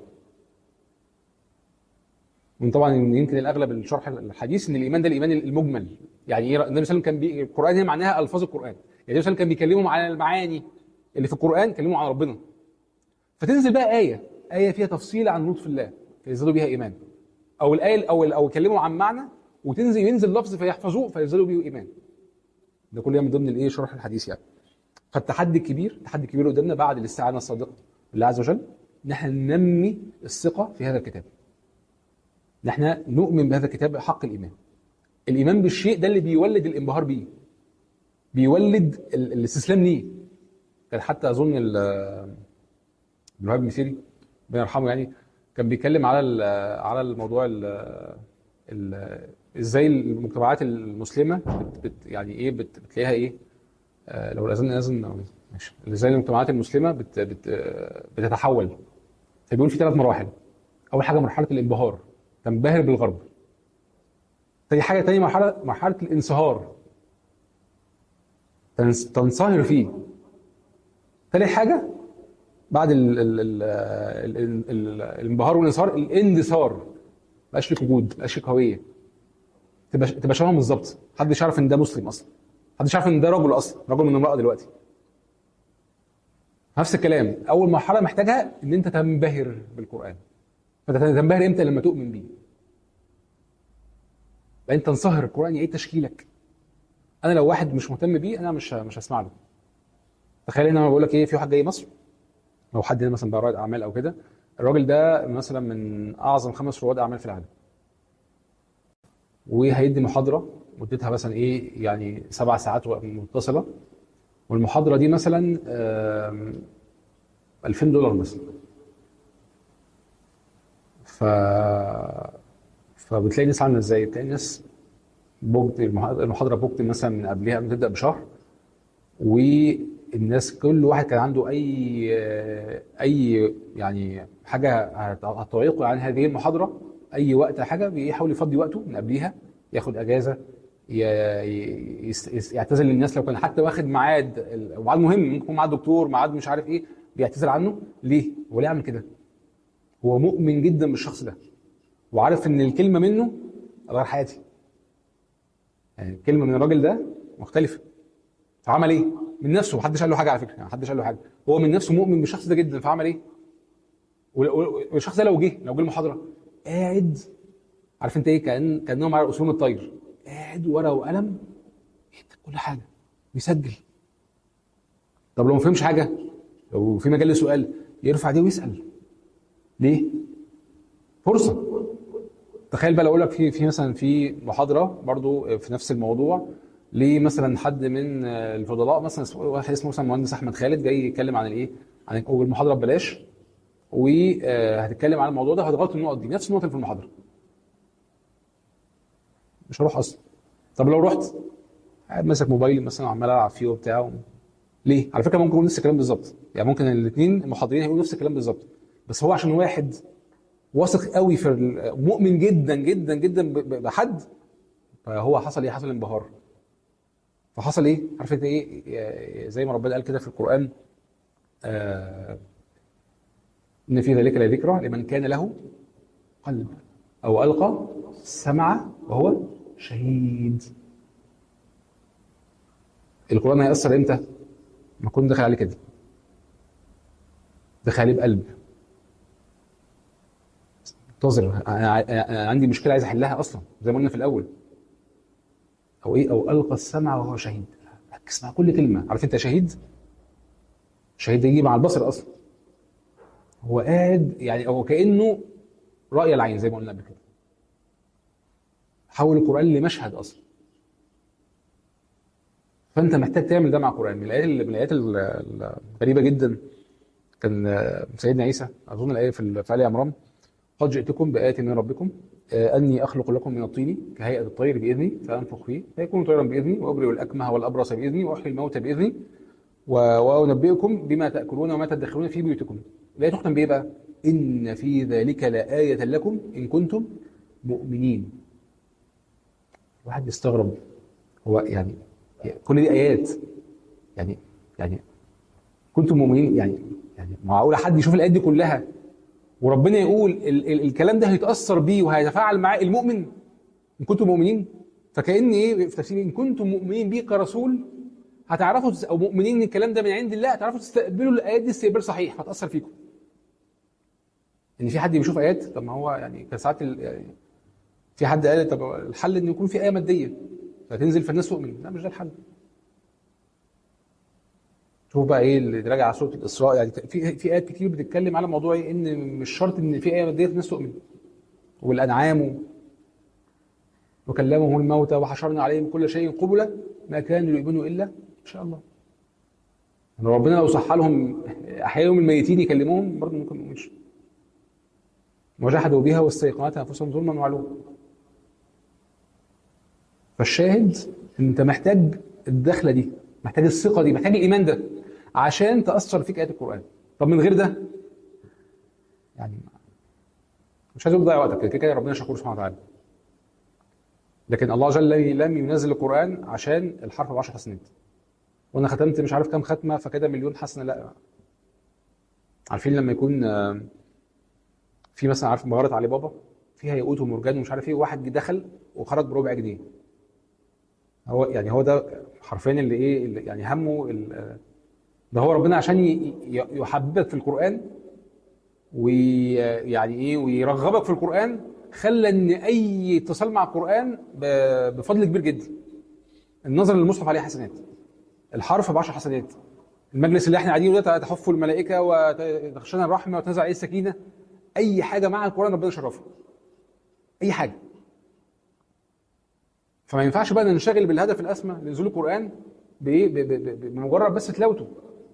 وطبعا يمكن الاغلب الشرح الحديث ان الايمان ده الايمان المجمل. يعني ايه؟ النبي صلى الله عليه وسلم كان القران هي معناها الفاظ القران. يعني النبي صلى الله عليه وسلم كان بيكلمهم على المعاني اللي في القران، كلمهم عن ربنا. فتنزل بقى ايه فيها تفصيل عن لطف الله فيزدادوا بها ايمان، او الايه او يكلموا عن معنى ينزل لفظ فيحفظوه فيزدادوا به ايمان. ده كله من ضمن الايه؟ شرح الحديث يعني. فالتحدي الكبير، التحدي الكبير قدامنا بعد الاستعانه الصادقه بالله عز وجل، ان احنا ننمي الثقه في هذا الكتاب. ان احنا نؤمن بهذا الكتاب حق الايمان. الايمان بالشيء ده اللي بيولد الانبهار بيه، بيولد الاستسلام ليه. كان حتى اظن ابن الوهاب المسيري ربنا يرحمه يعني كان بيتكلم على الموضوع ازاي المجتمعات المسلمه يعني ايه بتلاقيها ايه. لو الاذان ماشي. ازاي المجتمعات المسلمه بتتحول. فبيقول في 3 مراحل. اول حاجه مرحله الانبهار، تنبهر بالغرب. تاني مرحله الانصهار، تنصهر فيه. ثالث حاجه بعد الانبهار والانصهار الاندثار. مبقاش لك وجود، مبقاش لك هويه، تبقى شبههم بالظبط. محدش يعرف ان ده مسلم اصلا، محدش يعرف ان ده رجل اصلا، رجل من امراه دلوقتي. نفس الكلام. اول مرحله محتاجها ان انت تنبهر بالقران. فانت تنبهر امتى؟ لما تؤمن بيه. بعدين تنصهر. القران يعيد تشكيلك. انا لو واحد مش مهتم بيه انا مش هسمع له. تخيل ان انا بقول لك ايه، في واحد جاي مصر، لو حد هنا مثلا بقى رائد اعمال او كده، الراجل ده مثلا من اعظم 5 رواد اعمال في العالم، وهيدي محاضره مدتها مثلا ايه يعني 7 ساعات متصله، والمحاضره دي مثلا $2000 مثلا. فبتلاقي الناس عامله ازاي؟ بتلاقي الناس المحاضره بوجت مثلا من قبلها بتبدا بشهر، والناس كل واحد كان عنده اي يعني حاجه هتعيقه عن هذه المحاضره، اي وقت حاجه بيحاول يفضي وقته من قبليها، ياخد اجازه، يعتذر للناس لو كان حتى واخد ميعاد، وميعاد مهم ممكن يكون ميعاد دكتور، ميعاد مش عارف ايه، بيعتذر عنه. ليه؟ هو ليه يعمل كده؟ هو مؤمن جدا بالشخص ده، وعارف ان الكلمه منه غير حياتي، يعني الكلمه من الراجل ده مختلفه. فعمل ايه؟ من نفسه، محدش قال له حاجه على فكره، يعني محدش قال له حاجه، هو من نفسه مؤمن بالشخص ده جدا، فعمل ايه؟ والشخص ده لو جه المحاضره قاعد، عارف انت ايه، كانهم على اسهم الطير، قاعد ورقه وقلم يكتب كل حاجه، بيسجل. طب لو ما فهمش حاجه، لو في مجال لسؤال، يرفع دي ويسال. ليه؟ فرصه. تخيل بقى لو اقول لك في مثلا في محاضره برضو في نفس الموضوع، ليه مثلا حد من الفضلاء، مثلا واحد اسمه مثلا مهندس احمد خالد، جاي يتكلم عن الايه، عن المحاضره ببلاش، وهتتكلم عن الموضوع ده، هتغطي النقط دي، نفس النقط اللي في المحاضره، مش هروح اصلا. طب لو رحت قاعد ماسك موبايلي مثلا وعمال العب فيه وبتاع ليه؟ على فكره ممكن يقول نفس الكلام بالظبط، يعني ممكن الاثنين المحاضرين هيقولوا نفس الكلام بالظبط، بس هو عشان واحد واثق قوي في مؤمن جدا جدا جدا بحد، فهو حصل ايه؟ حصل انبهار. فحصل ايه؟ عارف انت ايه؟ زي ما ربنا قال كده في القران، آه ان في ذلك لذكرى لمن كان له قلب او القى السمع وهو شهيد. القران هيأثر امتى؟ ما كنت داخل عليه كده، داخل عليه بقلب منتظر، أنا عندي مشكله عايز احلها اصلا، زي ما قلنا في الاول، او ايه، او القى السمع وهو شهيد، ركز مع كل كلمه. عارف انت شهيد؟ شهيد ده يجي مع البصر اصلا، هو قاعد يعني، هو كانه رأي العين زي ما قلنا قبل كده، حول القرآن لمشهد أصلا. فأنت محتاج تعمل ده مع القرآن. من الآيات الغريبة جدا، كان سيدنا عيسى أظن الآية في آل عمران، قد جئتكم بآية من ربكم أني أخلق لكم من الطين كهيئة الطير بإذني فأنفخ فيه فيكون طيرا بإذني وأبرئ الأكمه والأبرص بإذني وأحيي الموتى بإذني وأنبئكم بما تأكلون وما تدخرون في بيوتكم. الآية تختم بإيه بقى؟ إن في ذلك لآية لكم إن كنتم مؤمنين. الواحد يستغرب، هو يعني كل دي ايات، يعني كنتم مؤمنين، يعني معقوله حد يشوف الايات دي كلها وربنا يقول الكلام ده هيتاثر بيه وهيتفاعل معاه المؤمن ان كنتم مؤمنين؟ فكأن ايه في تفسير ان كنتم مؤمنين بيه كرسول، هتعرفوا او مؤمنين ان الكلام ده من عند الله، هتعرفوا تستقبلوا الايات دي استقبال صحيح، هتاثر فيكم. ان في حد بيشوف ايات، طب ما هو يعني كان ساعات يعني في حد قال طب الحل ان يكون في ايه ماديه فتنزل فالناس تؤمن، لا مش ده الحل. شوف بقى ايه اللي راجع على سوره الاسراء، يعني في ايات كتير بتتكلم على موضوع ايه، ان مش شرط ان في ايه ماديه الناس تؤمن. والانعام، وكلمهم الموتى وحشرنا عليهم كل شيء قبلا ما كانوا يؤمنوا الا ان شاء الله. يعني ربنا لو صح لهم احياهم الميتين يكلموهم برضه ممكن ما يؤمنوش. وجحدوا بها واستيقنتها انفسهم ظلما وعلوا. فالشاهد ان انت محتاج الدخله دي، محتاج الثقه دي، محتاج الايمان ده عشان تاثر فيك ايات القران. طب من غير ده يعني مش عايز تضيع وقتك، كده كده ربنا شكور سبحانه وتعالى. لكن الله جل لم ينزل القران عشان الحرف ب 10 حسنات، وانا ختمت مش عارف كام ختمه فكده مليون حسنه، لا. عارفين لما يكون في مثلا، عارف مغاره علي بابا فيها ياقوت ومرجان ومش عارف ايه، واحد دخل وخرج بربع جنيه، هو ده حرفيا اللي ايه، اللي يعني همه ده هو ربنا عشان يحببك في القران، ويعني ايه، ويرغبك في القران، خلى ان اي اتصال مع القران بفضل كبير جدا. النظر للمصحف عليه حسنات، الحرف ب 10 حسنات، المجلس اللي احنا قاعدينه ده تحفه الملائكه وتخشانا الرحمه وتنزل عليه السكينه. اي حاجه مع القران ربنا يشرفها، اي حاجه. فما ينفعش بقى ننشغل بالهدف الاسمى لنزول القران بايه، بمجرد بس تلاوته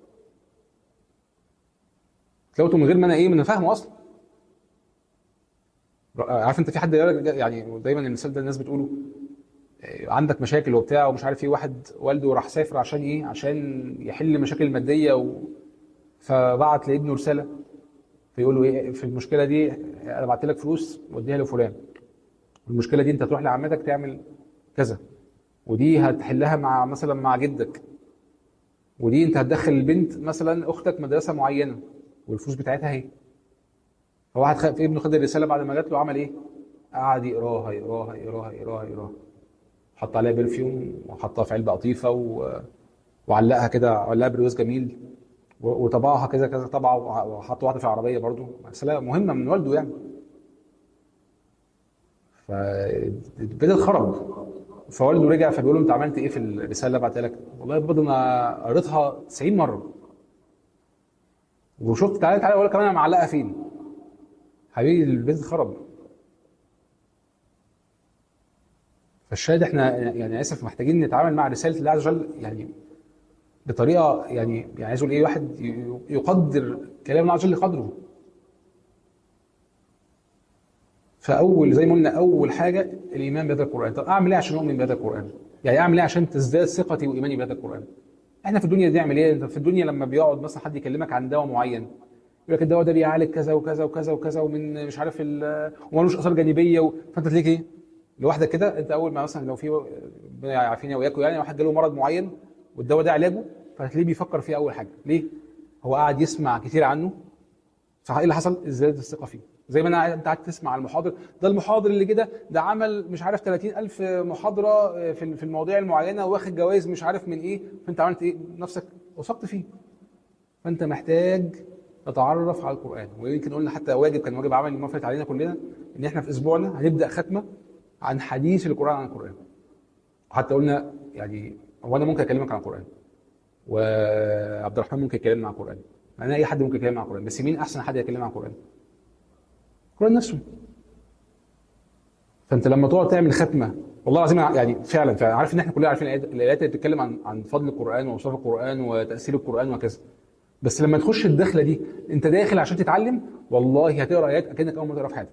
من غير ما انا ايه، من فاهمه اصلا. عارف انت في حد يعني دايما المثال ده الناس بتقوله، عندك مشاكل وبتاع ومش عارف ايه، واحد والده راح سافر عشان ايه؟ عشان يحل المشاكل الماديه فبعت لابنه رساله فيقول له ايه في المشكله دي؟ انا بعت لك فلوس وديها لفلان، المشكله دي انت تروح لعمتك تعمل كذا، ودي هتحلها مع مثلا مع جدك، ودي انت هتدخل البنت مثلا اختك مدرسه معينه والفلوس بتاعتها اهي. فواحد في ابنه خد الرساله بعد ما جات له عمل ايه؟ قعد يقراها يقراها يقراها يقراها يقراها، حط عليها برفيوم وحطها في علبه قطيفه وعلقها كده، علقها برواز جميل وطبعها كذا كذا طبعه، وحط واحده في العربيه برضو، رساله مهمه من والده يعني. فالبيت اتخرب، فوالده رجع فبيقول له انت عملت ايه في الرساله اللي بعتها لك؟ والله يا بابا انا قريتها 90 مره وشفت، تعالى تعالى اقول لك كمان انا معلقها فين. حبيبي البيت اتخرب. فالشاهد احنا يعني اسف محتاجين نتعامل مع رساله الله عز وجل يعني بطريقه يعني عايز اقول ايه، واحد يقدر كلام الله عز وجل قدره. فاول زي ما قلنا اول حاجه الايمان بهذا القران. طب اعمل ايه عشان اؤمن بهذا القران؟ يعني اعمل ايه عشان تزداد ثقتي وايماني بهذا القران؟ احنا في الدنيا دي نعمل ايه؟ انت في الدنيا لما بيقعد مثلا حد يكلمك عن دواء معين يقول لك الدواء ده بيعالج كذا وكذا وكذا وكذا ومن مش عارف ومالوش اثار جانبيه فانت تلاقيك ايه؟ لوحدك كده انت اول ما مثلا لو في ربنا يعافينا واياكم يعني واحد جاله مرض معين والدواء ده علاجه، فهتلاقيه بيفكر فيه اول حاجه. ليه؟ هو قاعد يسمع كتير عنه، صح؟ ايه اللي حصل؟ ازدادت الثقه فيه. زي ما انت قاعد تسمع المحاضر ده، المحاضر اللي كده ده عمل مش عارف 30,000 محاضره في المواضيع المعينه واخد جوائز مش عارف من ايه، فانت عملت ايه؟ نفسك وثقت فيه. فانت محتاج تتعرف على القران. ويمكن قلنا حتى واجب، كان واجب عملي المفروض علينا كلنا ان احنا في اسبوعنا هنبدا ختمه عن حديث القران عن القران. وحتى قلنا يعني هو انا ممكن اكلمك عن القران وعبد الرحمن ممكن يكلمنا عن القران، انا اي حد ممكن يكلمنا عن القران، بس مين احسن حد يكلمنا عن القران؟ القران نفسه. فانت لما تقعد تعمل ختمه والله العظيم يعني فعلا عارف ان احنا كلنا عارفين الايات اللي بتتكلم عن فضل القران واوصاف القران وتاثير القران وكذا، بس لما تخش الدخله دي انت داخل عشان تتعلم، والله هتقرا ايات اكنك اول مره تقرا في حياتك.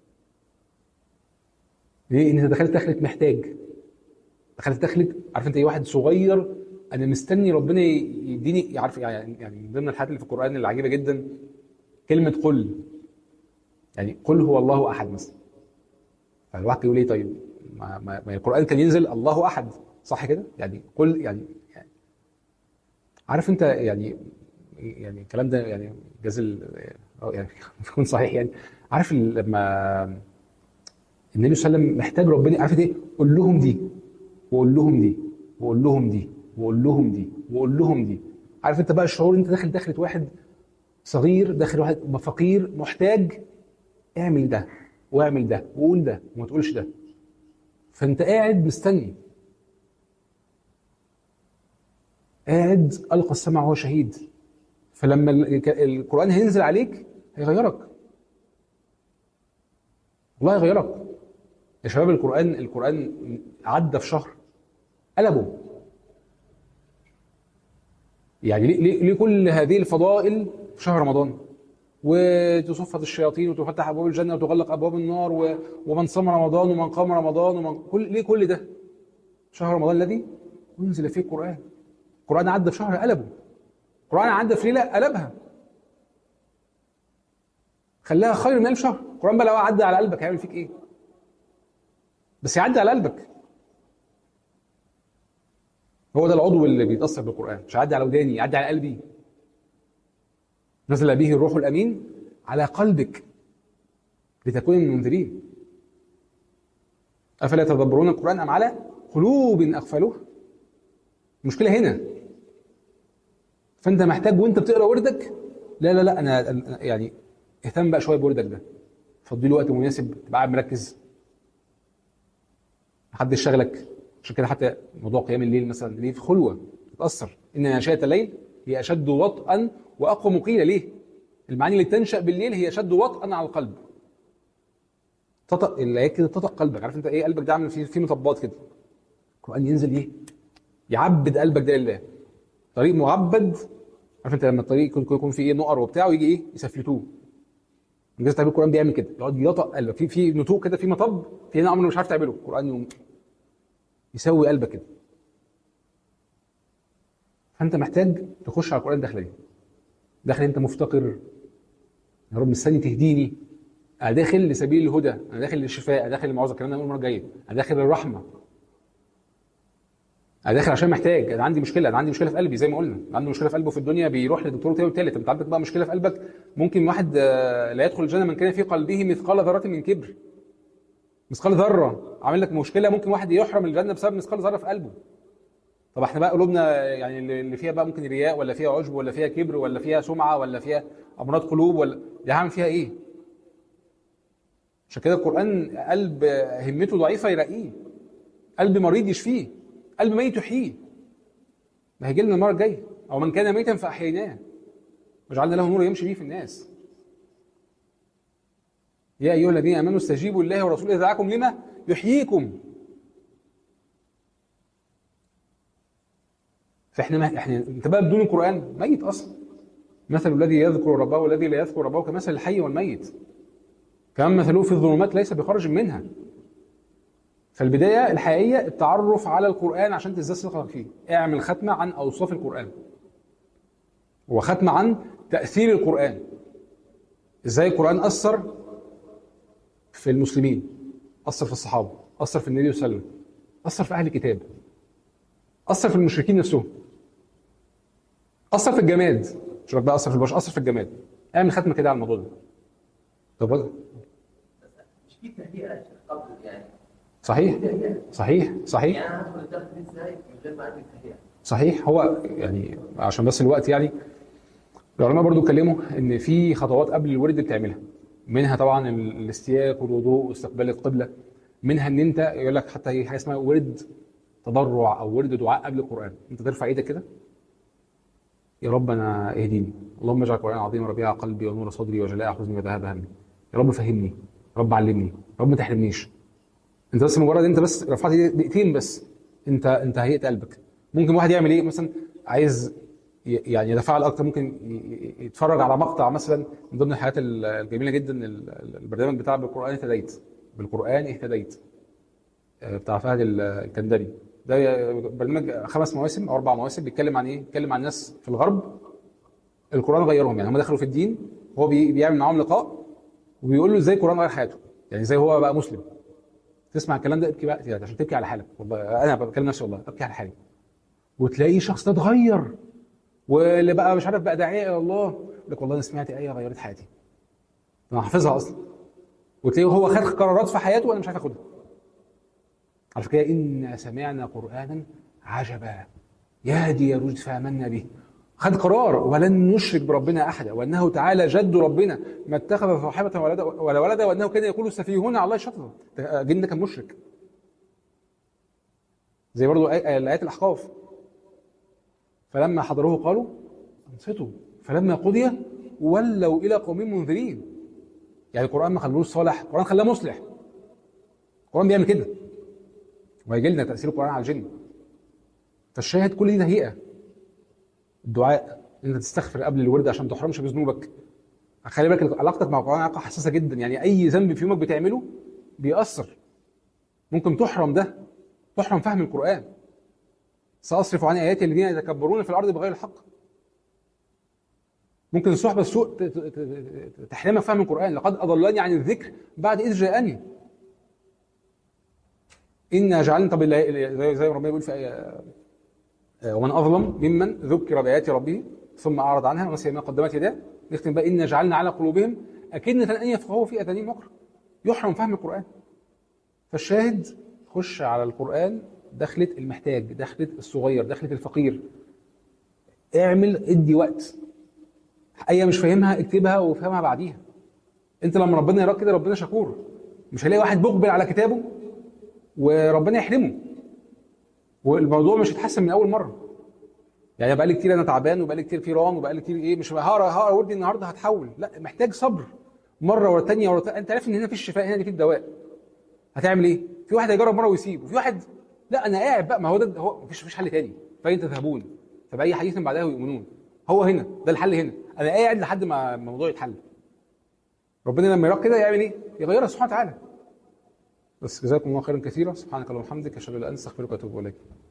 ليه؟ ان انت دخلت دخلت محتاج، دخلت دخلت عارف انت ايه، واحد صغير انا مستني ربنا يديني، عارف يعني من ضمن الحاجات اللي في القران العجيبه جدا كلمه قل. يعني قل هو الله احد مثلا، فالواحد يقول ايه طيب ما القران كان ينزل الله احد صح كده؟ يعني قل يعني عارف انت يعني الكلام ده يعني جازل يعني يكون صحيح يعني. عارف لما النبي صلى الله عليه وسلم محتاج ربنا، عارف ايه؟ قول لهم دي وقول لهم دي وقول لهم دي وقول لهم دي وقول لهم دي. عارف انت بقى الشعور انت داخل واحد صغير، داخل واحد فقير محتاج، اعمل ده واعمل ده وقول ده وما تقولش ده. فانت قاعد مستني، قاعد القى السمع وهو شهيد. فلما القران هينزل عليك هيغيرك، والله هيغيرك يا شباب. القران عدى في شهر قلبه. يعني ليه كل هذه الفضائل في شهر رمضان؟ وتصفد الشياطين وتفتح ابواب الجنه وتغلق ابواب النار ومن صام رمضان ومن قام رمضان ليه كل ده؟ شهر رمضان الذي انزل فيه القران. القران عدى في شهر قلبه، القران عدى في ليله قلبها، خلاها خير من 1000 شهر. القران بقى لو عدى على قلبك هيعمل فيك ايه؟ بس يعدي على قلبك. هو ده العضو اللي بيتاثر بالقران، مش هيعدي على وداني، يعدي على قلبي. نزل به الروح الامين على قلبك لتكون من المنذرين. افلا يتدبرون القران ام على قلوب اقفالها؟ المشكله هنا. فانت محتاج وانت بتقرا وردك لا انا يعني اهتم بقى شويه بوردك ده، فضي له وقت مناسب تبقى قاعد مركز، محدش شغلك. عشان كده حتى موضوع قيام الليل مثلا ليه في خلوه تتاثر، ان ناشئه الليل هي اشد وطئا واقوى مقيله. ليه؟ المعاني اللي تنشا بالليل هي اشد وطئا على القلب. تطأ اللي هي كده، تطأ قلبك. عارف انت ايه؟ قلبك ده عامل فيه مطبات كده. القران ينزل ايه؟ يعبد قلبك ده لله. طريق معبد. عارف انت لما الطريق يكون فيه ايه؟ نقر وبتاع ويجي ايه؟ يسفلتوه. الجزء بتاع القران بيعمل كده، يقعد يطأ قلبك في نتوء كده، في مطب، في امر مش عارف تعمله، القران يقوم يسوي قلبك كده. فانت محتاج تخش على القران داخل ايه؟ داخل انت مفتقر، يا رب مستني تهديني، انا داخل لسبيل الهدى، انا داخل للشفاء، انا داخل للمعوذه، الكلام ده المره الجايه، انا داخل للرحمه، انا داخل عشان محتاج، انا عندي مشكله، انا عندي مشكله في قلبي زي ما قلنا، عنده مشكله في قلبه في الدنيا بيروح للدكتور تاني وتالت. انت عندك بقى مشكله في قلبك، ممكن واحد لا يدخل الجنه من كان في قلبه مثقال ذره من كبر. مثقال ذره عامل لك مشكله، ممكن واحد يحرم الجنه بسبب مثقال ذره في قلبه. طب احنا بقى قلوبنا يعني اللي فيها بقى ممكن رياء، ولا فيها عجب، ولا فيها كبر، ولا فيها سمعه، ولا فيها امراض قلوب، ولا دي هعمل فيها ايه؟ عشان كده القران قلب همته ضعيفه يرقيه، قلب مريض يشفيه، قلب ميت يحييه. ما هيجي لنا المره الجايه، او من كان ميتا فاحييناه وجعلنا له نور يمشي به في الناس. يا ايها الذين امنوا استجيبوا لله ورسوله اذا دعاكم لما يحييكم. احنا انت بقى بدون القران ميت اصلا. مثل الذي يذكر ربه والذي لا يذكر ربه كمثل الحي والميت، كمان مثله في الظلمات ليس بخارج منها. فالبدايه الحقيقيه التعرف على القران عشان تزداد ثقتك فيه. اعمل ختمه عن اوصاف القران، وختمه عن تاثير القران، ازاي القران اثر في المسلمين، اثر في الصحابه، اثر في النبي صلى الله عليه وسلم، اثر في اهل الكتاب، اثر في المشركين نفسهم، اثر في الجماد. مش بقى اثر في البشر، اثر في الجماد. اعمل ختمه كده على الموضوع ده. طب مش في تهيئه قبل يعني؟ صحيح صحيح يعني انا هدخل الدرس دي ازاي من غير ما اعمل تهيئه؟ صحيح. هو يعني عشان بس الوقت، يعني العلماء برضو اتكلموا ان في خطوات قبل الورد بتعملها، منها طبعا الاستياك والوضوء واستقبال القبله، منها ان انت يقول لك حتى هي حاجه اسمها ورد تضرع او ورد دعاء قبل القران. انت ترفع ايدك كده، يا رب انا اهديني، اللهم اجعل القران العظيم ربيع قلبي ونور صدري وجلاء حزني وذهاب همي، يا رب فهمني، يا رب علمني، يا رب ما تحرمنيش. انت بس مجرد انت بس رفعت دقيقتين بس، انت هيئت قلبك. ممكن واحد يعمل ايه مثلا، عايز يعني يتفاعل اكتر، ممكن يتفرج على مقطع مثلا من ضمن الحاجات الجميله جدا، البرنامج بتاع بالقران اهتديت، بالقران اهتديت بتاع فهد الكندري. ده برنامج 5 مواسم او 4 مواسم، بيتكلم عن ايه؟ بيتكلم عن ناس في الغرب القران غيرهم، يعني هم دخلوا في الدين، هو بيعمل معاهم لقاء وبيقول له ازاي القران غير حياته، يعني ازاي هو بقى مسلم. تسمع الكلام ده ابكي بقى يعني، عشان تبكي على حالك. والله انا بكلم نفسي، والله ابكي على حالي. وتلاقي شخص ده اتغير، واللي بقى مش عارف بقى داعيه الى الله، يقول لك والله انا سمعت ايه غيرت حياتي، انا حافظها اصلا. وتلاقيه هو خد قرارات في حياته وانا مش عارف اخدها. على فكره إنا سمعنا قرآنا عجبا يهدي يا رشد فآمنا به. خد قرار ولن نشرك بربنا أحدا، وأنه تعالى جد ربنا ما اتخذ صاحبة ولا ولدا، وأنه كان يقول السفيهون على الله شططا. جن كان مشرك، زي برضو الآيات الأحقاف. فلما حضروه قالوا انصتوا فلما قضي ولوا إلى قوم منذرين. يعني القرآن ما خلوش صالح، القرآن خلاه مصلح. القرآن بيعمل كده، وهيجي لنا تأثير القرآن على الجن. فالشاهد كل دي تهيئة. الدعاء، انت تستغفر قبل الورد عشان ما تحرمش بذنوبك. خلي بالك علاقتك مع القرآن علاقة حساسة جدا، يعني أي ذنب في يومك بتعمله بيأثر. ممكن تحرم ده، تحرم فهم القرآن. سأصرف عن آياتي الذين يتكبرون في الأرض بغير الحق. ممكن الصحبة السوء تحرمك فهم القرآن. لقد أضلني عن الذكر بعد إذ جاءني. إنا جعلنا، طب زي ما ربنا بيقول في آية ومن أظلم ممن ذكر بآيات ربه ثم أعرض عنها ونسي ما قدمت يداه. نختم بقى إنا جعلنا على قلوبهم أكنة أن يفقهوا في آذانهم وقرا. يحرم فهم القرآن. فالشاهد خش على القرآن دخلة المحتاج، دخلة الصغير، دخلة الفقير. اعمل ادي وقت. أي مش فاهمها اكتبها وفهمها بعديها. أنت لما ربنا يراك كده ربنا شكور. مش هلاقي واحد مقبل على كتابه وربنا يحرمه، والموضوع مش هيتحسن من اول مره. يعني بقالي كتير انا تعبان، وبقالي كتير في ران، وبقالي كتير ايه، مش هقرا وردي النهارده هتحول. لا، محتاج صبر، مره ورا ثانيه ورا ثانيه. انت عارف ان هنا في الشفاء، هنا في الدواء. هتعمل ايه؟ في واحد هيجرب مره ويسيب، وفي واحد لا انا قاعد بقى، ما هو ده هو، مفيش حل تاني. فانت تذهبون فباي حديث بعدها يؤمنون. هو هنا ده الحل، هنا انا قاعد لحد ما الموضوع يتحل. ربنا لما يراك كده يعمل ايه؟ يغيرها سبحانه وتعالى. بس جزاكم الله خيرا كثيرا، سبحانك اللهم وبحمدك، اشهد ان لا اله الا انت، استغفرك واتوب اليك.